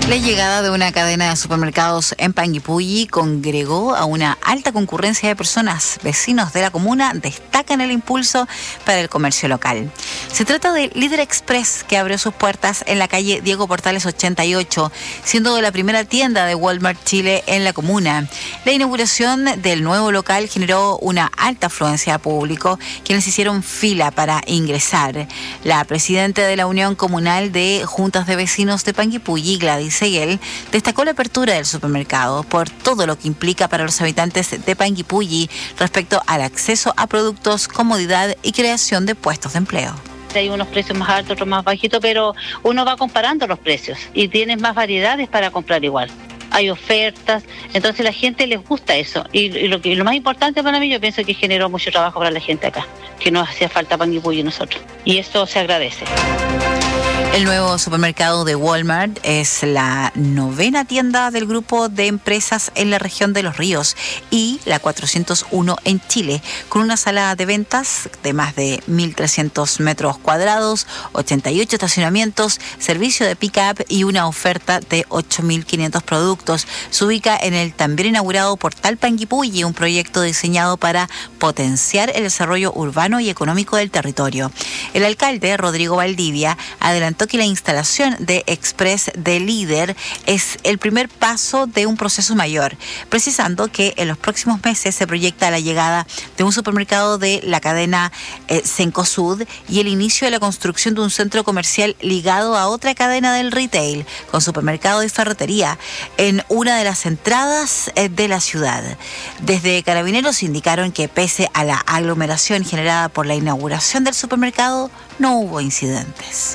La llegada de una cadena de supermercados en Panguipulli congregó a una alta concurrencia de personas. Vecinos de la comuna destacan el impulso para el comercio local. Se trata de Líder Express, que abrió sus puertas en la calle Diego Portales ochenta y ocho, siendo la primera tienda de Walmart Chile en la comuna. La inauguración del nuevo local generó una alta afluencia de público, quienes hicieron fila para ingresar. La presidenta de la Unión Comunal de Juntas de Vecinos de Panguipulli, Gladys Seguel, destacó la apertura del supermercado por todo lo que implica para los habitantes de Panguipulli respecto al acceso a productos, comodidad y creación de puestos de empleo. Hay unos precios más altos, otros más bajitos, pero uno va comparando los precios y tienes más variedades para comprar igual. Hay ofertas, entonces a la gente les gusta eso. Y, y, lo, que, lo más importante para mí, yo pienso que generó mucho trabajo para la gente acá, que nos hacía falta Panguipulli nosotros. Y eso se agradece. El nuevo supermercado de Walmart es la novena tienda del grupo de empresas en la región de Los Ríos y la cuatrocientos uno en Chile, con una sala de ventas de más de mil trescientos metros cuadrados, ochenta y ocho estacionamientos, servicio de pick-up y una oferta de ocho mil quinientos productos. Se ubica en el también inaugurado Portal Panguipulli, un proyecto diseñado para potenciar el desarrollo urbano y económico del territorio. El alcalde, Rodrigo Valdivia, adelantó que la instalación de Express de Líder es el primer paso de un proceso mayor, precisando que en los próximos meses se proyecta la llegada de un supermercado de la cadena eh, Cencosud y el inicio de la construcción de un centro comercial ligado a otra cadena del retail, con supermercado y ferretería, en una de las entradas eh, de la ciudad. Desde Carabineros indicaron que pese a la aglomeración generada por la inauguración del supermercado, no hubo incidentes.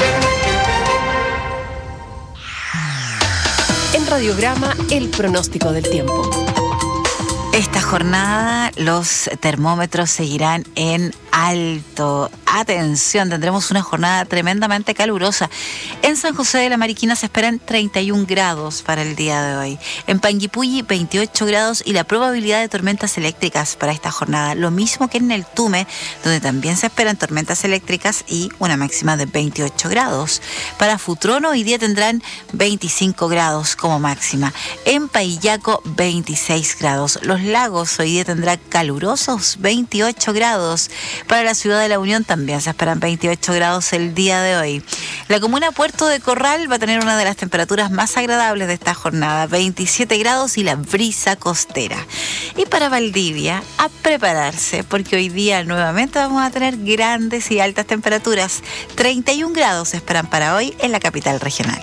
En Radiograma, el pronóstico del tiempo. Esta jornada los termómetros seguirán en alto. Atención, tendremos una jornada tremendamente calurosa. En San José de la Mariquina se esperan treinta y un grados para el día de hoy. En Panguipulli, veintiocho grados y la probabilidad de tormentas eléctricas para esta jornada. Lo mismo que en el Tume, donde también se esperan tormentas eléctricas y una máxima de veintiocho grados. Para Futrono, hoy día tendrán veinticinco grados como máxima. En Paillaco, veintiséis grados. Los Lagos hoy día tendrán calurosos veintiocho grados. Para la ciudad de La Unión también se esperan veintiocho grados el día de hoy. La comuna Puerto de Corral va a tener una de las temperaturas más agradables de esta jornada, veintisiete grados y la brisa costera. Y para Valdivia, a prepararse, porque hoy día nuevamente vamos a tener grandes y altas temperaturas. treinta y un grados se esperan para hoy en la capital regional.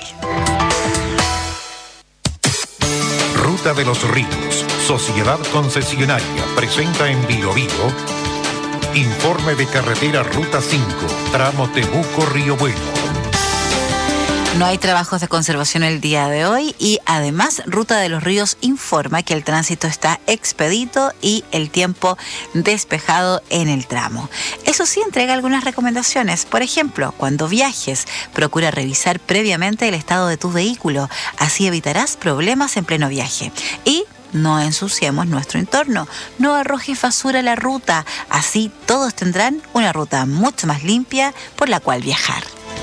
Ruta de los Ríos, Sociedad Concesionaria, presenta en Bio Bio informe de carretera Ruta cinco, tramo Temuco-Río Bueno. No hay trabajos de conservación el día de hoy y además Ruta de los Ríos informa que el tránsito está expedito y el tiempo despejado en el tramo. Eso sí, entrega algunas recomendaciones. Por ejemplo, cuando viajes, procura revisar previamente el estado de tu vehículo. Así evitarás problemas en pleno viaje. Y no ensuciemos nuestro entorno, no arrojes basura a la ruta, así todos tendrán una ruta mucho más limpia por la cual viajar.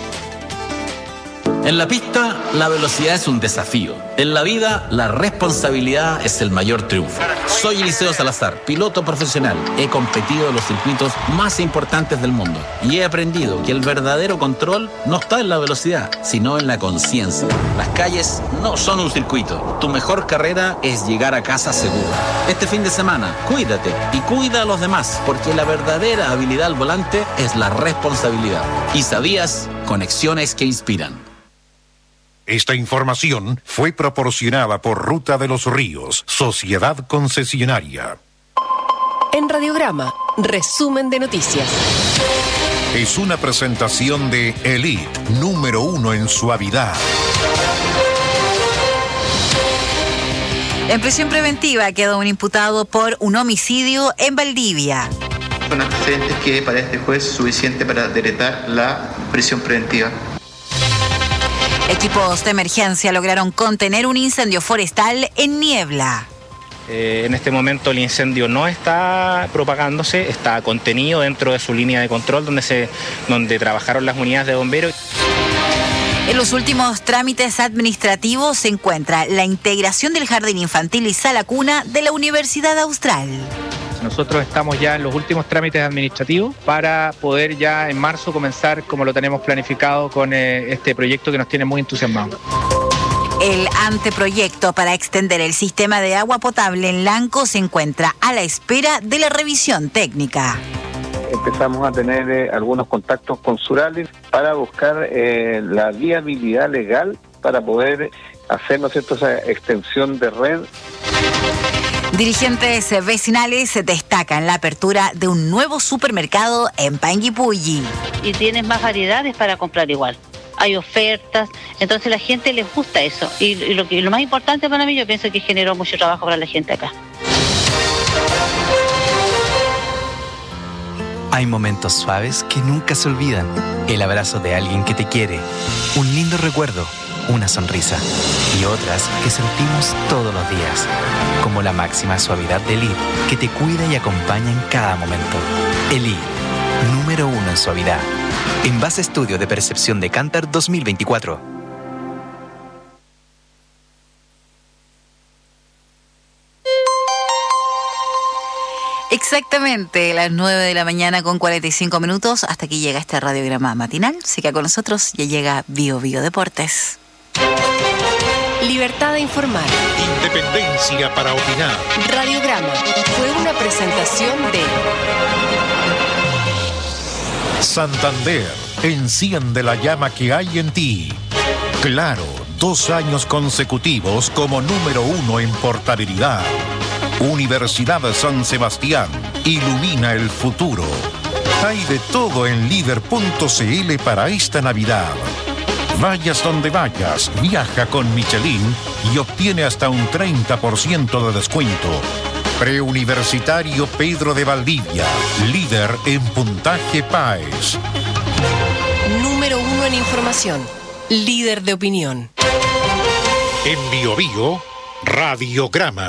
En la pista, la velocidad es un desafío. En la vida, la responsabilidad es el mayor triunfo. Soy Eliseo Salazar, piloto profesional. He competido en los circuitos más importantes del mundo y he aprendido que el verdadero control no está en la velocidad, sino en la conciencia. Las calles no son un circuito. Tu mejor carrera es llegar a casa segura. Este fin de semana, cuídate y cuida a los demás, porque la verdadera habilidad al volante es la responsabilidad. ¿Y sabías? Conexiones que inspiran. Esta información fue proporcionada por Ruta de los Ríos, Sociedad Concesionaria. En Radiograma, resumen de noticias. Es una presentación de Elite, número uno en suavidad. En prisión preventiva quedó un imputado por un homicidio en Valdivia. Son antecedentes que para este juez es suficiente para decretar la prisión preventiva. Equipos de emergencia lograron contener un incendio forestal en Niebla. Eh, en este momento el incendio no está propagándose, está contenido dentro de su línea de control donde, se, donde trabajaron las unidades de bomberos. En los últimos trámites administrativos se encuentra la integración del jardín infantil y sala cuna de la Universidad Austral. Nosotros estamos ya en los últimos trámites administrativos para poder ya en marzo comenzar como lo tenemos planificado con eh, este proyecto que nos tiene muy entusiasmados. El anteproyecto para extender el sistema de agua potable en Lanco se encuentra a la espera de la revisión técnica. Empezamos a tener eh, algunos contactos con Suralin para buscar eh, la viabilidad legal para poder hacer, ¿no es cierto?, esa extensión de red. Dirigentes vecinales destacan la apertura de un nuevo supermercado en Panguipulli. Y tienes más variedades para comprar igual. Hay ofertas, entonces a la gente les gusta eso. Y, y, lo, y lo más importante para mí, yo pienso que generó mucho trabajo para la gente acá. Hay momentos suaves que nunca se olvidan. El abrazo de alguien que te quiere, un lindo recuerdo, una sonrisa. Y otras que sentimos todos los días, como la máxima suavidad de Elite, que te cuida y acompaña en cada momento. Elite, número uno en suavidad. En base a estudio de percepción de Kantar dos mil veinticuatro. Exactamente, las nueve de la mañana con cuarenta y cinco minutos. Hasta aquí llega este radiograma matinal. Siga con nosotros, ya llega Bio Bio Deportes. Libertad de informar. Independencia para opinar. Radiograma fue una presentación de Santander, enciende la llama que hay en ti. Claro, dos años consecutivos como número uno en portabilidad. Universidad San Sebastián, ilumina el futuro. Hay de todo en líder punto c l para esta Navidad. Vayas donde vayas, viaja con Michelin y obtiene hasta un treinta por ciento de descuento. Preuniversitario Pedro de Valdivia, líder en puntaje P A E S. Número uno en información, líder de opinión. En Bio Bio, Radiograma.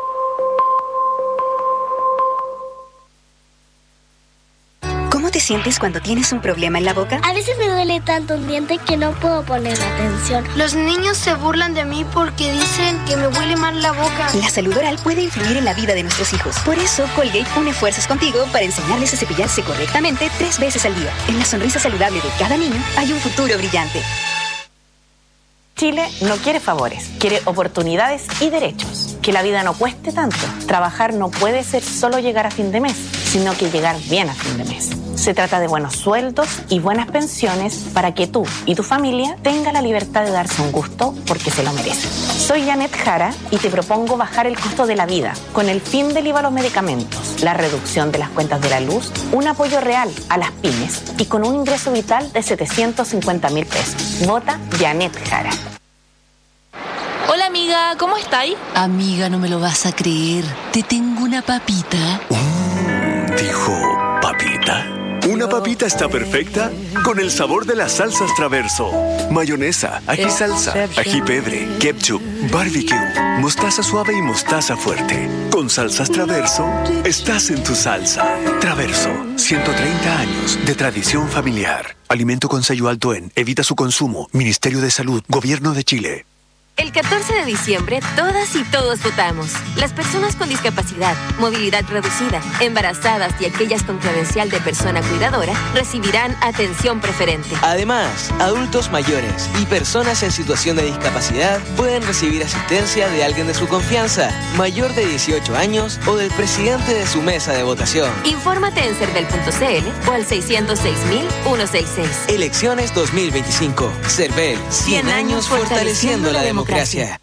¿Cómo te sientes cuando tienes un problema en la boca? A veces me duele tanto un diente que no puedo poner atención. Los niños se burlan de mí porque dicen que me huele mal la boca. La salud oral puede influir en la vida de nuestros hijos. Por eso, Colgate une fuerzas contigo para enseñarles a cepillarse correctamente tres veces al día. En la sonrisa saludable de cada niño hay un futuro brillante. Chile no quiere favores, quiere oportunidades y derechos. Que la vida no cueste tanto. Trabajar no puede ser solo llegar a fin de mes, sino que llegar bien a fin de mes. Se trata de buenos sueldos y buenas pensiones para que tú y tu familia tengan la libertad de darse un gusto porque se lo merecen. Soy Janet Jara y te propongo bajar el costo de la vida con el fin del I V A a los medicamentos, la reducción de las cuentas de la luz, un apoyo real a las pymes y con un ingreso vital de setecientos cincuenta mil pesos. Vota Janet Jara. Hola amiga, ¿cómo estáis? Amiga, no me lo vas a creer. Te tengo una papita. Mm, dijo papita. Una papita está perfecta con el sabor de las salsas Traverso. Mayonesa, ají salsa, ají pebre, ketchup, barbecue, mostaza suave y mostaza fuerte. Con salsas Traverso, estás en tu salsa. Traverso, ciento treinta años de tradición familiar. Alimento con sello alto en. Evita su consumo. Ministerio de Salud, Gobierno de Chile. El catorce de diciembre, todas y todos votamos. Las personas con discapacidad, movilidad reducida, embarazadas y aquellas con credencial de persona cuidadora recibirán atención preferente. Además, adultos mayores y personas en situación de discapacidad pueden recibir asistencia de alguien de su confianza, mayor de dieciocho años o del presidente de su mesa de votación. Infórmate en cervel punto c l o al seiscientos seis mil ciento sesenta y seis. Elecciones dos mil veinticinco. Cervel, cien años fortaleciendo la democracia. Gracias.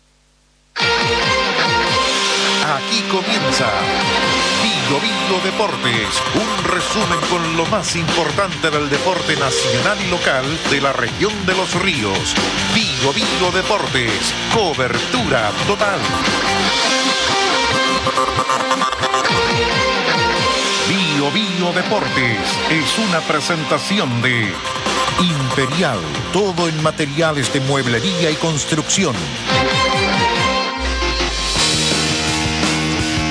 Aquí comienza Bio Bio Deportes, un resumen con lo más importante del deporte nacional y local de la región de Los Ríos. Bio Bio Deportes, cobertura total. Bio Bio Deportes es una presentación de Imperial, todo en materiales de mueblería y construcción.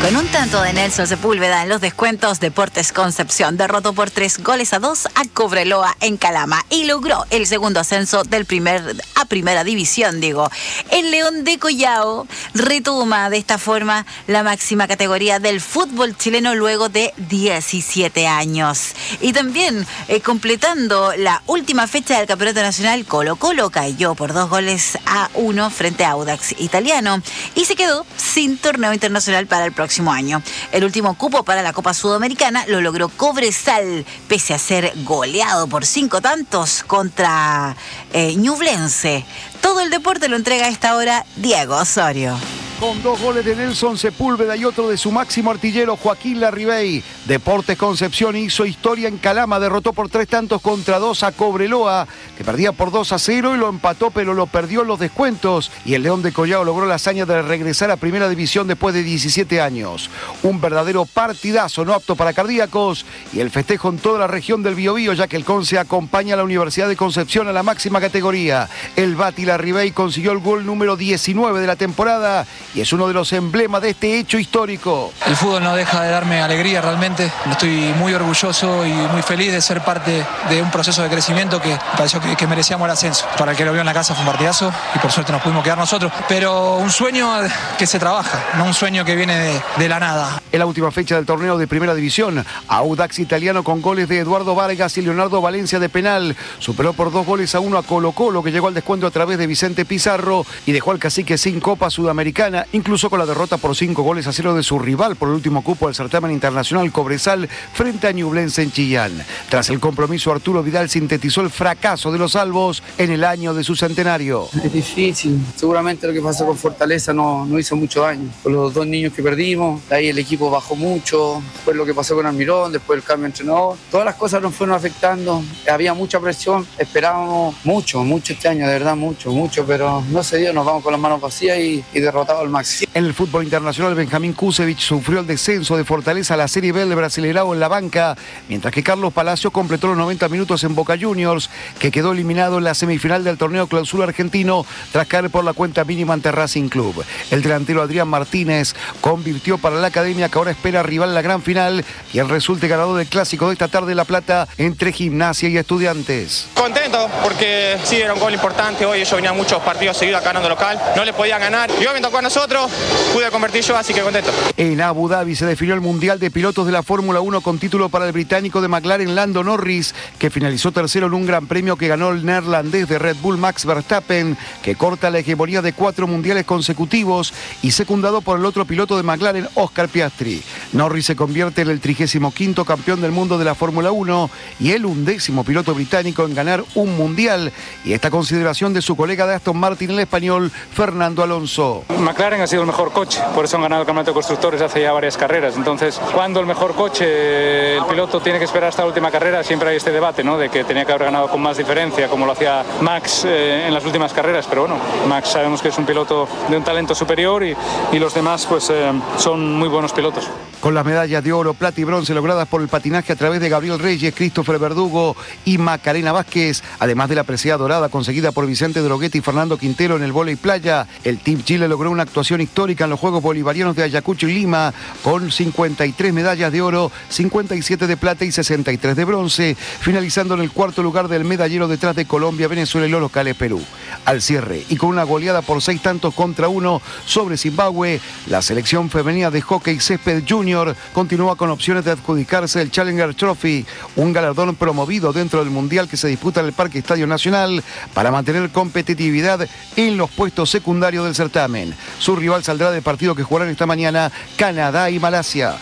Con un tanto de Nelson Sepúlveda en los descuentos, Deportes Concepción derrotó por tres goles a dos a Cobreloa en Calama y logró el segundo ascenso del primer a primera división, digo. El León de Collao retoma de esta forma la máxima categoría del fútbol chileno luego de diecisiete años. Y también, eh, completando la última fecha del Campeonato Nacional, Colo Colo cayó por dos goles a uno frente a Audax Italiano y se quedó sin torneo internacional para el próximo año. El último cupo para la Copa Sudamericana lo logró Cobresal, pese a ser goleado por cinco tantos contra eh, Ñublense. Todo el deporte lo entrega a esta hora Diego Osorio. Con dos goles de Nelson Sepúlveda y otro de su máximo artillero Joaquín Larribey, Deportes Concepción hizo historia en Calama, derrotó por tres tantos contra dos a Cobreloa, que perdía por dos a cero y lo empató, pero lo perdió en los descuentos. Y el León de Collao logró la hazaña de regresar a Primera División después de diecisiete años. Un verdadero partidazo, no apto para cardíacos, y el festejo en toda la región del Biobío, ya que el Conce acompaña a la Universidad de Concepción a la máxima categoría. El Bati Larribey consiguió el gol número diecinueve de la temporada y es uno de los emblemas de este hecho histórico. El fútbol no deja de darme alegría realmente. Estoy muy orgulloso y muy feliz de ser parte de un proceso de crecimiento que pareció que, que merecíamos el ascenso. Para el que lo vio en la casa fue un partidazo y por suerte nos pudimos quedar nosotros. Pero un sueño que se trabaja, no un sueño que viene de, de la nada. En la última fecha del torneo de Primera División, Audax Italiano con goles de Eduardo Vargas y Leonardo Valencia de penal superó por dos goles a uno a Colo Colo, que llegó al descuento a través de Vicente Pizarro y dejó al Cacique sin Copa Sudamericana, incluso con la derrota por cinco goles a cero de su rival por el último cupo del certamen internacional Cobresal frente a Ñublense en Chillán. Tras el compromiso, Arturo Vidal sintetizó el fracaso de los albos en el año de su centenario. Es difícil, seguramente lo que pasó con Fortaleza no, no hizo mucho daño. Con los dos niños que perdimos, de ahí el equipo bajó mucho, después lo que pasó con Almirón, después el cambio de entrenador, todas las cosas nos fueron afectando, había mucha presión, esperábamos mucho, mucho este año, de verdad mucho, mucho, pero no se dio, nos vamos con las manos vacías y, y derrotados al máximo. En el fútbol internacional, Benjamín Kusevich sufrió el descenso de Fortaleza a la Serie B del Brasileirao en la banca, mientras que Carlos Palacio completó los noventa minutos en Boca Juniors, que quedó eliminado en la semifinal del torneo Clausura argentino tras caer por la cuenta mínima ante Racing Club. El delantero Adrián Martínez convirtió para la academia, que ahora espera rival en la gran final, y el resulte ganador del clásico de esta tarde en La Plata entre Gimnasia y Estudiantes. Contento porque sí, era un gol importante. Hoy ellos venían muchos partidos seguidos acá ganando local, no le podían ganar y hoy me tocó a nosotros, pude convertir yo, así que contento. En Abu Dhabi se definió el Mundial de Pilotos de la Fórmula uno con título para el británico de McLaren Lando Norris, que finalizó tercero en un gran premio que ganó el neerlandés de Red Bull Max Verstappen, que corta la hegemonía de cuatro mundiales consecutivos, y secundado por el otro piloto de McLaren, Oscar Piastri. Norris se convierte en el trigésimo quinto campeón del mundo de la Fórmula uno y el undécimo piloto británico en ganar un mundial, y esta consideración de su colega de Aston Martin, el español Fernando Alonso. McLaren ha sido el mejor coche, por eso han ganado el campeonato de constructores hace ya varias carreras. Entonces, cuando el mejor coche, el piloto tiene que esperar hasta la última carrera, siempre hay este debate, ¿no?, de que tenía que haber ganado con más diferencia, como lo hacía Max eh, en las últimas carreras. Pero bueno, Max sabemos que es un piloto de un talento superior y, y los demás pues eh, son muy buenos pilotos. Con las medallas de oro, plata y bronce logradas por el patinaje a través de Gabriel Reyes, Christopher Verdugo y Macarena Vázquez, además de la presea dorada conseguida por Vicente Droguetti y Fernando Quintero en el vóley playa, el Team Chile logró una actuación histórica en los Juegos Bolivarianos de Ayacucho y Lima, con cincuenta y tres medallas de oro, cincuenta y siete de plata y sesenta y tres de bronce, finalizando en el cuarto lugar del medallero detrás de Colombia, Venezuela y los locales Perú. Al cierre, y con una goleada por seis tantos contra uno sobre Zimbabue, la selección femenina de hockey césped junior continúa con opciones de adjudicarse el Challenger Trophy, un galardón promovido dentro del mundial que se disputa en el Parque Estadio Nacional para mantener competitividad en los puestos secundarios del certamen. Su rival saldrá del partido que jugarán esta mañana Canadá y Malasia.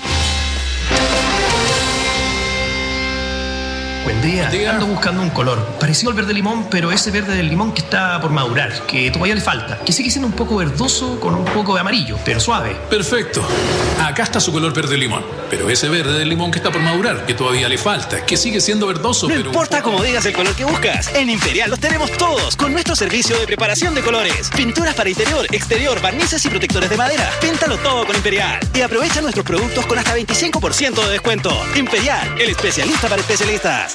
Buen día. Buen día. Ando buscando un color parecido al verde limón, pero ese verde del limón que está por madurar, que todavía le falta, que sigue siendo un poco verdoso con un poco de amarillo, pero suave. Perfecto. Acá está su color verde limón, pero ese verde del limón que está por madurar, que todavía le falta, que sigue siendo verdoso, no pero... No importa poco... cómo digas el color que buscas, en Imperial los tenemos todos, con nuestro servicio de preparación de colores. Pinturas para interior, exterior, barnices y protectores de madera. Píntalo todo con Imperial. Y aprovecha nuestros productos con hasta veinticinco por ciento de descuento. Imperial, el especialista para especialistas.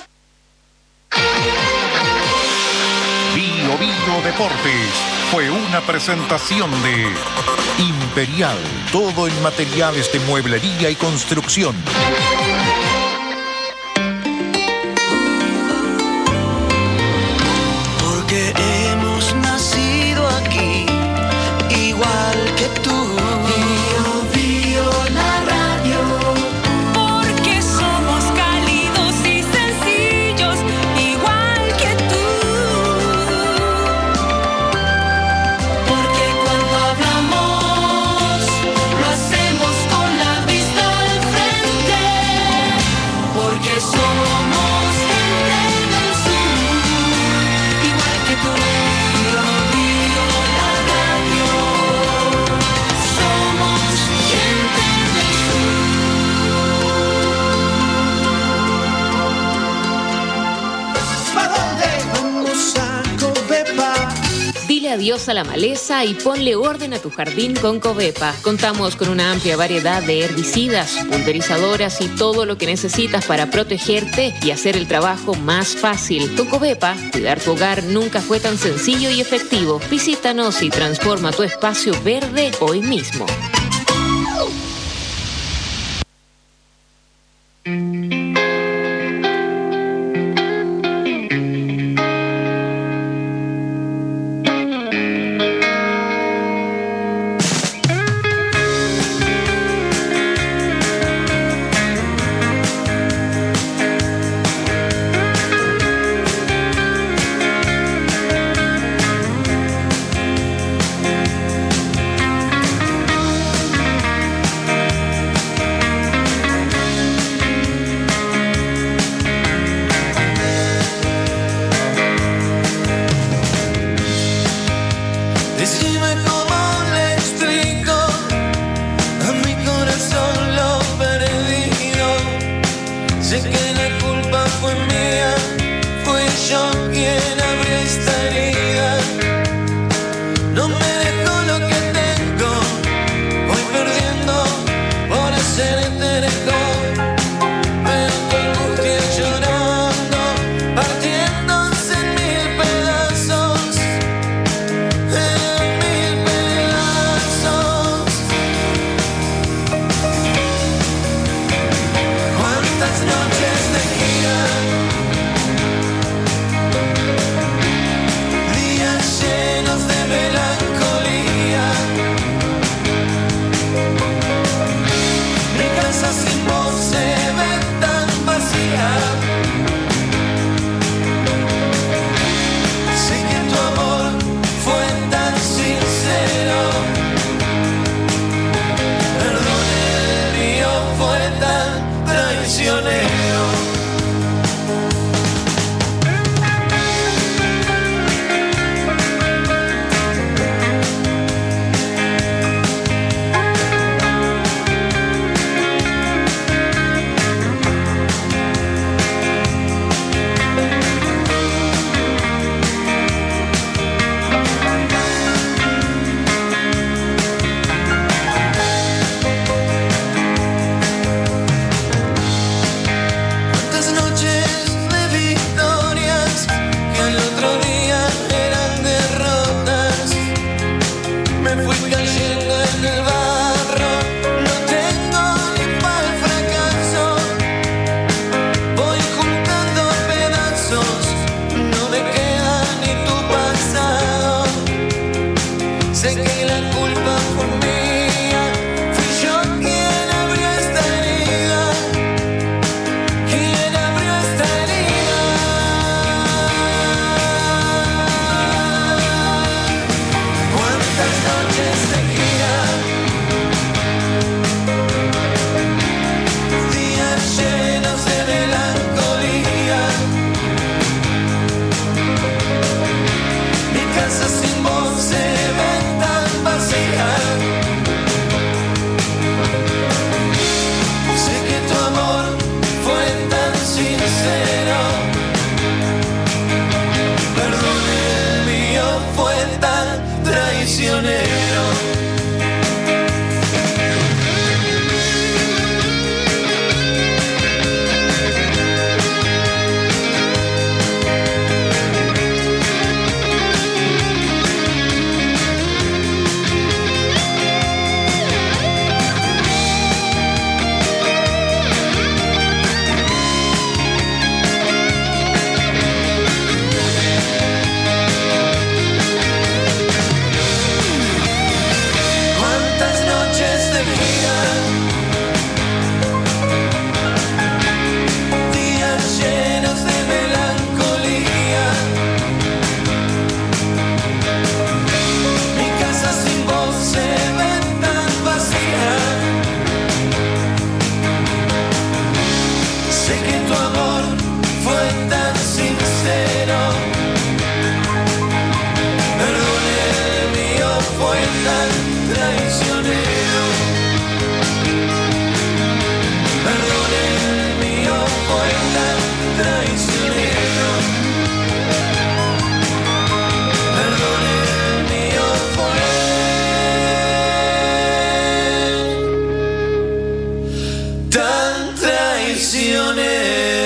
Bio Bio Deportes fue una presentación de Imperial, todo en materiales de mueblería y construcción. Porque hemos nacido aquí, igual que tú. Bio, bio, la radio. Porque somos cálidos y sencillos, igual que tú. Porque cuando hablamos, lo hacemos con la vista al frente. Porque somos gente del sur, igual que tú. Bio, bio, la radio. Somos gente del sur. ¿Para dónde vamos a Covepa? Dile adiós a la maleza y ponle orden a tu jardín con Covepa. Contamos con una amplia variedad de herbicidas, pulverizadoras y todo lo que necesitas para protegerte y hacer el trabajo más fácil. Con Covepa, cuidar tu hogar nunca fue tan sencillo y efectivo. Visítanos y transforma tu espacio verde hoy mismo. Decime cómo le explico a mi corazón lo perdido. Sé que la culpa fue mía, fui yo quien abrió esta herida. No me dejo lo que tengo, voy perdiendo por hacerte mejor. Veo tu angustia llorando, partiéndose en mil pedazos. En mil pedazos. Cuántas noches de gira que tu amor fue tan